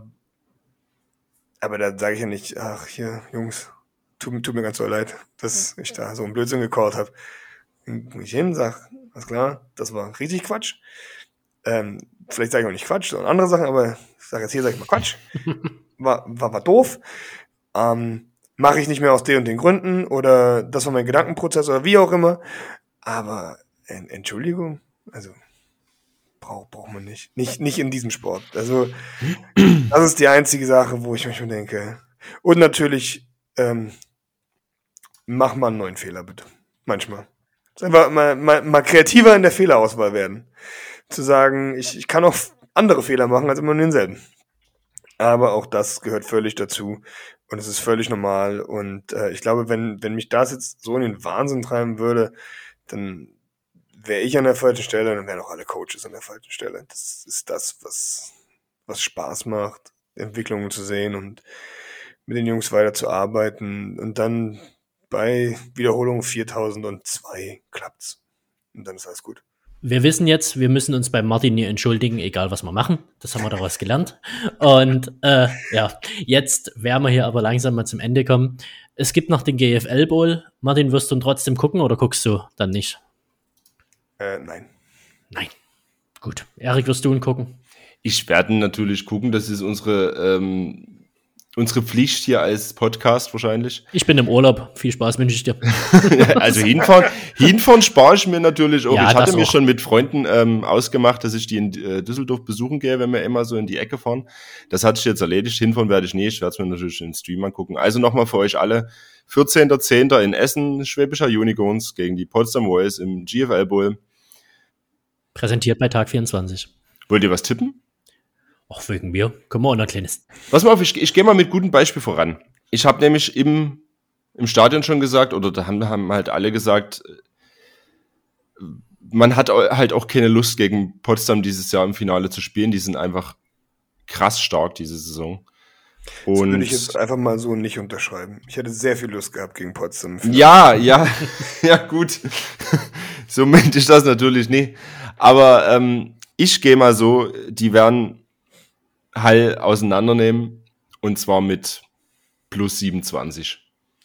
Speaker 4: da sage ich ja nicht, ach hier, Jungs, tut mir ganz so leid, dass ich da so einen Blödsinn gecallt habe. Guck ich hin, sag, alles klar, das war richtig Quatsch. Vielleicht sage ich auch nicht Quatsch, sondern andere Sachen, aber sag ich mal Quatsch. War doof. Mache ich nicht mehr aus den und den Gründen oder das war mein Gedankenprozess oder wie auch immer. Aber Entschuldigung, also braucht man nicht. Nicht in diesem Sport. Also das ist die einzige Sache, wo ich manchmal denke. Und natürlich mach mal einen neuen Fehler, bitte. Manchmal. Einfach mal kreativer in der Fehlerauswahl werden. Zu sagen, ich kann auch andere Fehler machen als immer nur denselben. Aber auch das gehört völlig dazu. Und es ist völlig normal. Und ich glaube, wenn mich das jetzt so in den Wahnsinn treiben würde, dann wäre ich an der falschen Stelle, dann wären auch alle Coaches an der falschen Stelle. Das ist das, was Spaß macht, Entwicklungen zu sehen und mit den Jungs weiterzuarbeiten. Und dann bei Wiederholung 4002 klappt's. Und dann ist alles gut.
Speaker 3: Wir wissen jetzt, wir müssen uns bei Martin nie entschuldigen, egal was wir machen. Das haben wir daraus gelernt. Und jetzt werden wir hier aber langsam mal zum Ende kommen. Es gibt noch den GFL Bowl. Martin, wirst du ihn trotzdem gucken oder guckst du dann nicht?
Speaker 4: Nein.
Speaker 3: Nein. Gut. Erik, wirst du ihn gucken?
Speaker 5: Ich werde natürlich gucken. Das ist unsere Pflicht hier als Podcast wahrscheinlich.
Speaker 3: Ich bin im Urlaub. Viel Spaß wünsche ich dir.
Speaker 5: Also hinfahren spare ich mir natürlich auch.
Speaker 3: Ja,
Speaker 5: ich hatte mir schon mit Freunden ausgemacht, dass ich die in Düsseldorf besuchen gehe, wenn wir immer so in die Ecke fahren. Das hat sich jetzt erledigt. Hinfahren werde ich nicht. Ich werde es mir natürlich in den Stream angucken. Also nochmal für euch alle. 14.10. in Essen, Schwäbischer Unicorns gegen die Potsdam Royals im GFL Bowl.
Speaker 3: Präsentiert bei Tag 24.
Speaker 5: Wollt ihr was tippen?
Speaker 3: Ach, wegen mir. Können wir auch noch ein kleines.
Speaker 5: Pass mal auf, ich gehe mal mit gutem Beispiel voran. Ich habe nämlich im im Stadion schon gesagt, oder da haben halt alle gesagt, man hat halt auch keine Lust, gegen Potsdam dieses Jahr im Finale zu spielen. Die sind einfach krass stark diese Saison.
Speaker 4: Das
Speaker 5: Und
Speaker 4: würde ich jetzt einfach mal so nicht unterschreiben. Ich hätte sehr viel Lust gehabt gegen Potsdam.
Speaker 5: ja, ja, gut. So meinte ich das natürlich nicht. Aber ich gehe mal so, die werden Hall auseinandernehmen und zwar mit plus 27.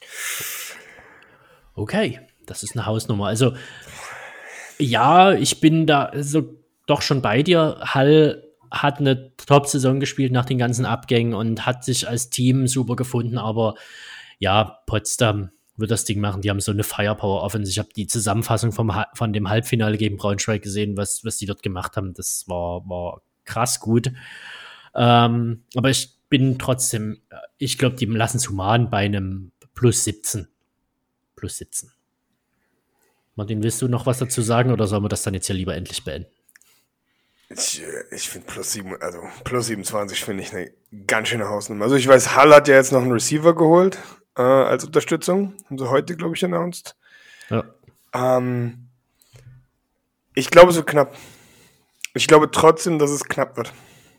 Speaker 3: Okay, das ist eine Hausnummer. Also, ja, ich bin da so doch schon bei dir. Hall hat eine Top-Saison gespielt nach den ganzen Abgängen und hat sich als Team super gefunden, aber ja, Potsdam wird das Ding machen. Die haben so eine Firepower-Offense. Ich habe die Zusammenfassung von dem Halbfinale gegen Braunschweig gesehen, was die dort gemacht haben. Das war krass gut. Aber ich bin trotzdem, ich glaube, die lassen es human bei einem plus 17. Plus 17. Martin, willst du noch was dazu sagen oder sollen wir das dann jetzt hier lieber endlich beenden?
Speaker 4: Ich finde plus 27 finde ich eine ganz schöne Hausnummer. Also ich weiß, Hall hat ja jetzt noch einen Receiver geholt als Unterstützung. Haben sie heute, glaube ich, announced.
Speaker 3: Ja.
Speaker 4: Ich glaube, es wird knapp. Ich glaube trotzdem, dass es knapp wird.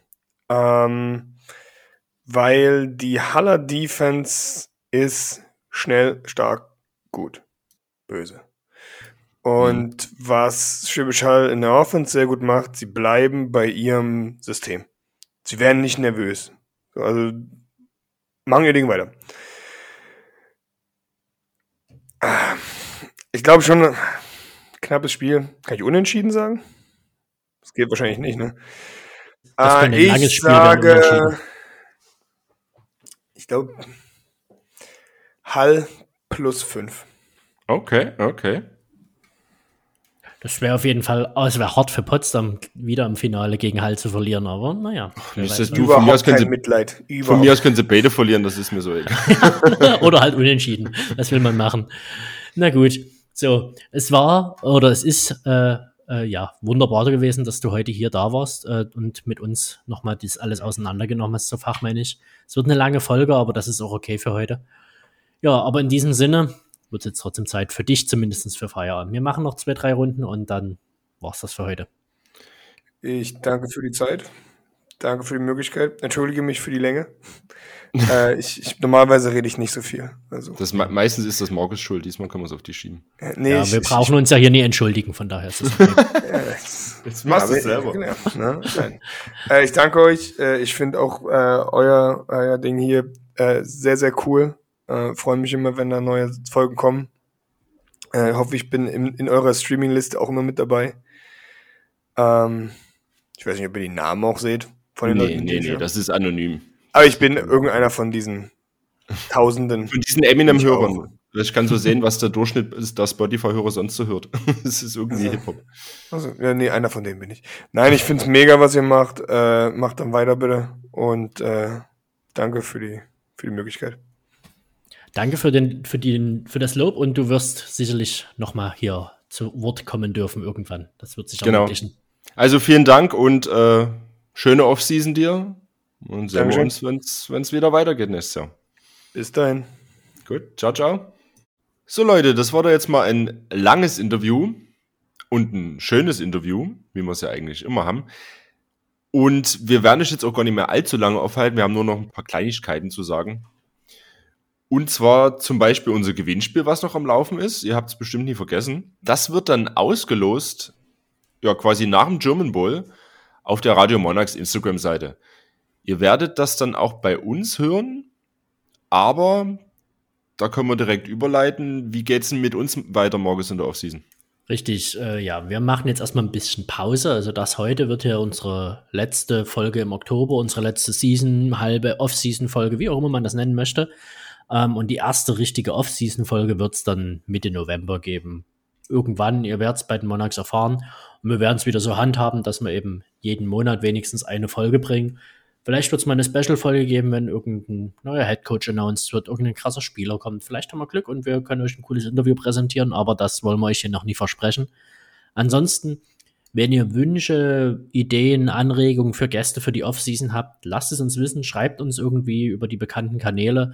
Speaker 4: Weil die Haller Defense ist schnell, stark, gut, böse. Und was Schwäbisch Hall in der Offense sehr gut macht, sie bleiben bei ihrem System. Sie werden nicht nervös. Also machen ihr Ding weiter. Ich glaube schon, ein knappes Spiel. Kann ich unentschieden sagen? Das geht wahrscheinlich nicht, ne?
Speaker 3: Das kann ein langes Spiel werden, unentschieden.
Speaker 4: Ich glaube, Hall plus 5.
Speaker 5: Okay.
Speaker 3: Das wäre auf jeden Fall, es wäre hart für Potsdam, wieder im Finale gegen Hall zu verlieren, aber naja.
Speaker 5: Von mir aus können sie beide verlieren, das ist mir so egal.
Speaker 3: Oder halt unentschieden. Was will man machen? Na gut. So, es ist wunderbar gewesen, dass du heute hier da warst und mit uns nochmal das alles auseinandergenommen hast, so fachmännisch. Es wird eine lange Folge, aber das ist auch okay für heute. Ja, aber in diesem Sinne wird jetzt trotzdem Zeit für dich, zumindest für Feierabend. Wir machen noch 2-3 Runden und dann war's das für heute.
Speaker 4: Ich danke für die Zeit. Danke für die Möglichkeit. Entschuldige mich für die Länge. Normalerweise rede ich nicht so viel. Also.
Speaker 5: Meistens ist das Markus schuld. Diesmal können wir es auf die schieben.
Speaker 3: Wir brauchen uns ja hier nie entschuldigen, von daher ist es okay.
Speaker 5: Jetzt machst du es selber.
Speaker 4: Genau, ne? Nein. Ich danke euch. Ich finde auch euer Ding hier sehr, sehr cool. Freue mich immer, wenn da neue Folgen kommen. Hoffe, ich bin in eurer Streaming-Liste auch immer mit dabei. Ich weiß nicht, ob ihr die Namen auch seht. Von den Leuten,
Speaker 5: nee, das ist anonym.
Speaker 4: Aber ich bin irgendeiner von diesen Tausenden.
Speaker 5: Von diesen Eminem-Hörern. Ich kann so sehen, was der Durchschnitt ist, der Spotify-Hörer sonst so hört. Das ist irgendwie Hip-Hop.
Speaker 4: Also, ja, nee, einer von denen bin ich. Nein, ich find's mega, was ihr macht. Macht dann weiter bitte. Und danke für die Möglichkeit.
Speaker 3: Danke für das Lob und du wirst sicherlich nochmal hier zu Wort kommen dürfen irgendwann. Das wird sich ermöglichen.
Speaker 5: Also vielen Dank und schöne Offseason dir. Und sehen wir uns, wenn es wieder weitergeht nächstes Jahr.
Speaker 4: Bis dahin.
Speaker 5: Gut, ciao. So Leute, das war da jetzt mal ein langes Interview und ein schönes Interview, wie wir es ja eigentlich immer haben. Und wir werden euch jetzt auch gar nicht mehr allzu lange aufhalten. Wir haben nur noch ein paar Kleinigkeiten zu sagen. Und zwar zum Beispiel unser Gewinnspiel, was noch am Laufen ist. Ihr habt es bestimmt nie vergessen. Das wird dann ausgelost, ja quasi nach dem German Bowl auf der Radio Monarchs Instagram-Seite. Ihr werdet das dann auch bei uns hören, aber da können wir direkt überleiten. Wie geht's denn mit uns weiter morgens in der Offseason?
Speaker 3: Richtig, wir machen jetzt erstmal ein bisschen Pause. Also das heute wird ja unsere letzte Folge im Oktober, unsere letzte Season, halbe Off-Season-Folge, wie auch immer man das nennen möchte. Und die erste richtige Off-Season-Folge wird es dann Mitte November geben. Irgendwann, ihr werdet es bei den Monarchs erfahren. Und wir werden es wieder so handhaben, dass wir eben jeden Monat wenigstens eine Folge bringen. Vielleicht wird es mal eine Special-Folge geben, wenn irgendein neuer Headcoach announced wird, irgendein krasser Spieler kommt. Vielleicht haben wir Glück und wir können euch ein cooles Interview präsentieren, aber das wollen wir euch hier noch nie versprechen. Ansonsten, wenn ihr Wünsche, Ideen, Anregungen für Gäste für die Off-Season habt, lasst es uns wissen, schreibt uns irgendwie über die bekannten Kanäle.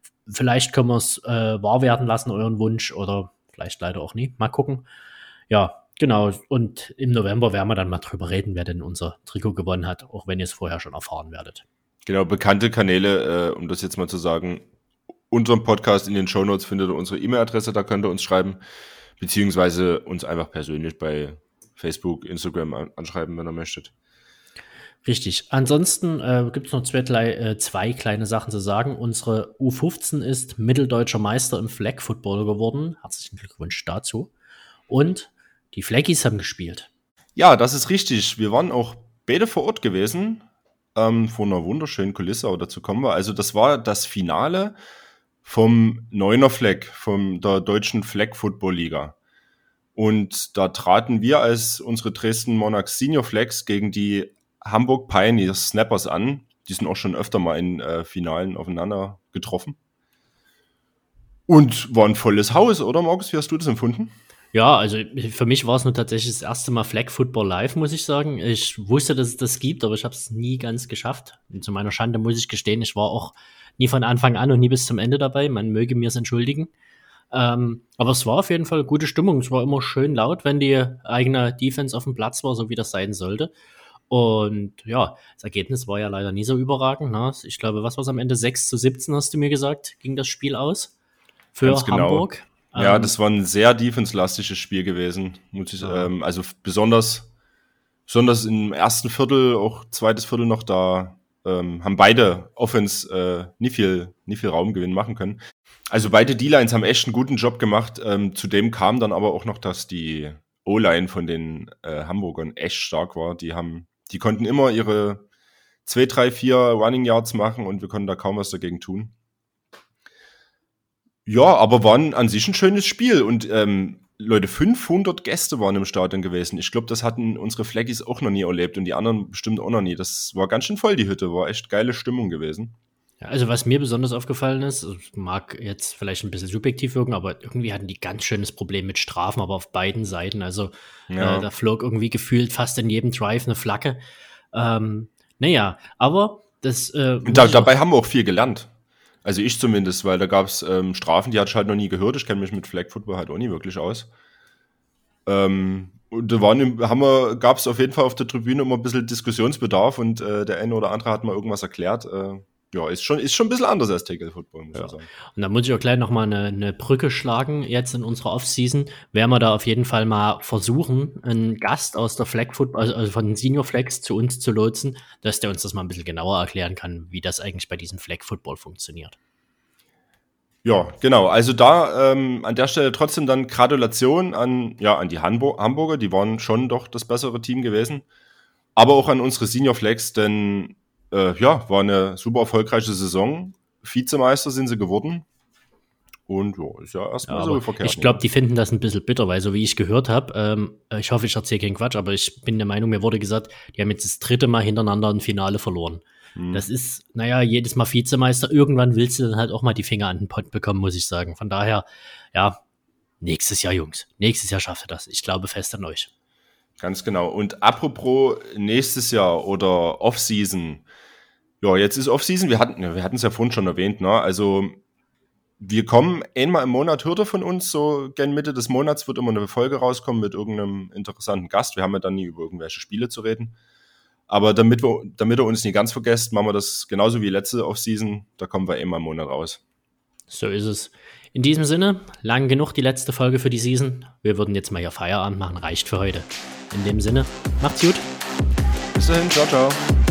Speaker 3: vielleicht können wir es wahr werden lassen, euren Wunsch, oder vielleicht leider auch nie. Mal gucken. Ja, genau. Und im November werden wir dann mal drüber reden, wer denn unser Trikot gewonnen hat, auch wenn ihr es vorher schon erfahren werdet.
Speaker 5: Genau, bekannte Kanäle, um das jetzt mal zu sagen. Unseren Podcast in den Shownotes findet ihr unsere E-Mail-Adresse, da könnt ihr uns schreiben, beziehungsweise uns einfach persönlich bei Facebook, Instagram anschreiben, wenn ihr möchtet.
Speaker 3: Richtig. Ansonsten gibt es noch zwei kleine Sachen zu sagen. Unsere U15 ist mitteldeutscher Meister im Flag Football geworden. Herzlichen Glückwunsch dazu. Und die Flaggies haben gespielt.
Speaker 5: Ja, das ist richtig. Wir waren auch beide vor Ort gewesen, vor einer wunderschönen Kulisse, aber dazu kommen wir. Also das war das Finale vom 9er Flag, von der deutschen Flag Football Liga. Und da traten wir als unsere Dresden Monarchs Senior Flags gegen die Hamburg Pioneers Snappers an. Die sind auch schon öfter mal in Finalen aufeinander getroffen. Und war ein volles Haus, oder Markus? Wie hast du das empfunden?
Speaker 3: Ja, also für mich war es nur tatsächlich das erste Mal Flag Football live, muss ich sagen. Ich wusste, dass es das gibt, aber ich habe es nie ganz geschafft. Und zu meiner Schande muss ich gestehen, ich war auch nie von Anfang an und nie bis zum Ende dabei. Man möge mir es entschuldigen. Aber es war auf jeden Fall gute Stimmung. Es war immer schön laut, wenn die eigene Defense auf dem Platz war, so wie das sein sollte. Und ja, das Ergebnis war ja leider nie so überragend. Ne? Ich glaube, was war es am Ende? 6-17 hast du mir gesagt, ging das Spiel aus für
Speaker 5: Ganz genau.
Speaker 3: Hamburg.
Speaker 5: Ja, das war ein sehr defense-lastiges Spiel gewesen. Also besonders im ersten Viertel, auch zweites Viertel noch, da haben beide Offense nie viel Raumgewinn machen können. Also beide D-Lines haben echt einen guten Job gemacht. Zudem kam dann aber auch noch, dass die O-Line von den Hamburgern echt stark war. Die konnten immer ihre 2, 3, 4 Running Yards machen und wir konnten da kaum was dagegen tun. Ja, aber war an sich ein schönes Spiel und Leute, 500 Gäste waren im Stadion gewesen. Ich glaube, das hatten unsere Flaggies auch noch nie erlebt und die anderen bestimmt auch noch nie. Das war ganz schön voll, die Hütte, war echt geile Stimmung gewesen.
Speaker 3: Ja, also was mir besonders aufgefallen ist, mag jetzt vielleicht ein bisschen subjektiv wirken, aber irgendwie hatten die ganz schönes Problem mit Strafen, aber auf beiden Seiten. Also da flog irgendwie gefühlt fast in jedem Drive eine Flagge. Naja, aber das...
Speaker 5: dabei haben wir auch viel gelernt. Also ich zumindest, weil da gab es Strafen, die hatte ich halt noch nie gehört. Ich kenne mich mit Flag Football halt auch nie wirklich aus. Und da gab es auf jeden Fall auf der Tribüne immer ein bisschen Diskussionsbedarf und der eine oder andere hat mal irgendwas erklärt. Ja, ist schon ein bisschen anders als Tackle Football, muss ich sagen. Und
Speaker 3: da muss ich auch gleich nochmal eine Brücke schlagen, jetzt in unserer Offseason. Werden wir da auf jeden Fall mal versuchen, einen Gast aus der Flag Football, also von den Senior Flags zu uns zu lotsen, dass der uns das mal ein bisschen genauer erklären kann, wie das eigentlich bei diesem Flag Football funktioniert.
Speaker 5: Ja, genau. Also da an der Stelle trotzdem dann Gratulation an die Hamburger, die waren schon doch das bessere Team gewesen. Aber auch an unsere Senior Flags, denn war eine super erfolgreiche Saison. Vizemeister sind sie geworden. Und ja, ist ja erstmal so verkehrt.
Speaker 3: Ich glaube, die finden das ein bisschen bitter, weil so wie ich gehört habe, ich hoffe, ich erzähle keinen Quatsch, aber ich bin der Meinung, mir wurde gesagt, die haben jetzt das 3. Mal hintereinander ein Finale verloren. Das ist, jedes Mal Vizemeister. Irgendwann willst du dann halt auch mal die Finger an den Pott bekommen, muss ich sagen. Von daher, ja, nächstes Jahr, Jungs. Nächstes Jahr schafft ihr das. Ich glaube fest an euch.
Speaker 5: Ganz genau. Und apropos nächstes Jahr oder Off-Season. Ja, jetzt ist Off-Season. Wir hatten es ja vorhin schon erwähnt, ne? Also wir kommen einmal im Monat, hört ihr von uns, so gern Mitte des Monats wird immer eine Folge rauskommen mit irgendeinem interessanten Gast. Wir haben ja dann nie über irgendwelche Spiele zu reden. Aber damit ihr uns nie ganz vergesst, machen wir das genauso wie letzte Off-Season. Da kommen wir einmal im Monat raus.
Speaker 3: So ist es. In diesem Sinne, lang genug die letzte Folge für die Season. Wir würden jetzt mal hier Feierabend machen, reicht für heute. In dem Sinne, macht's gut.
Speaker 5: Bis dahin, ciao, ciao.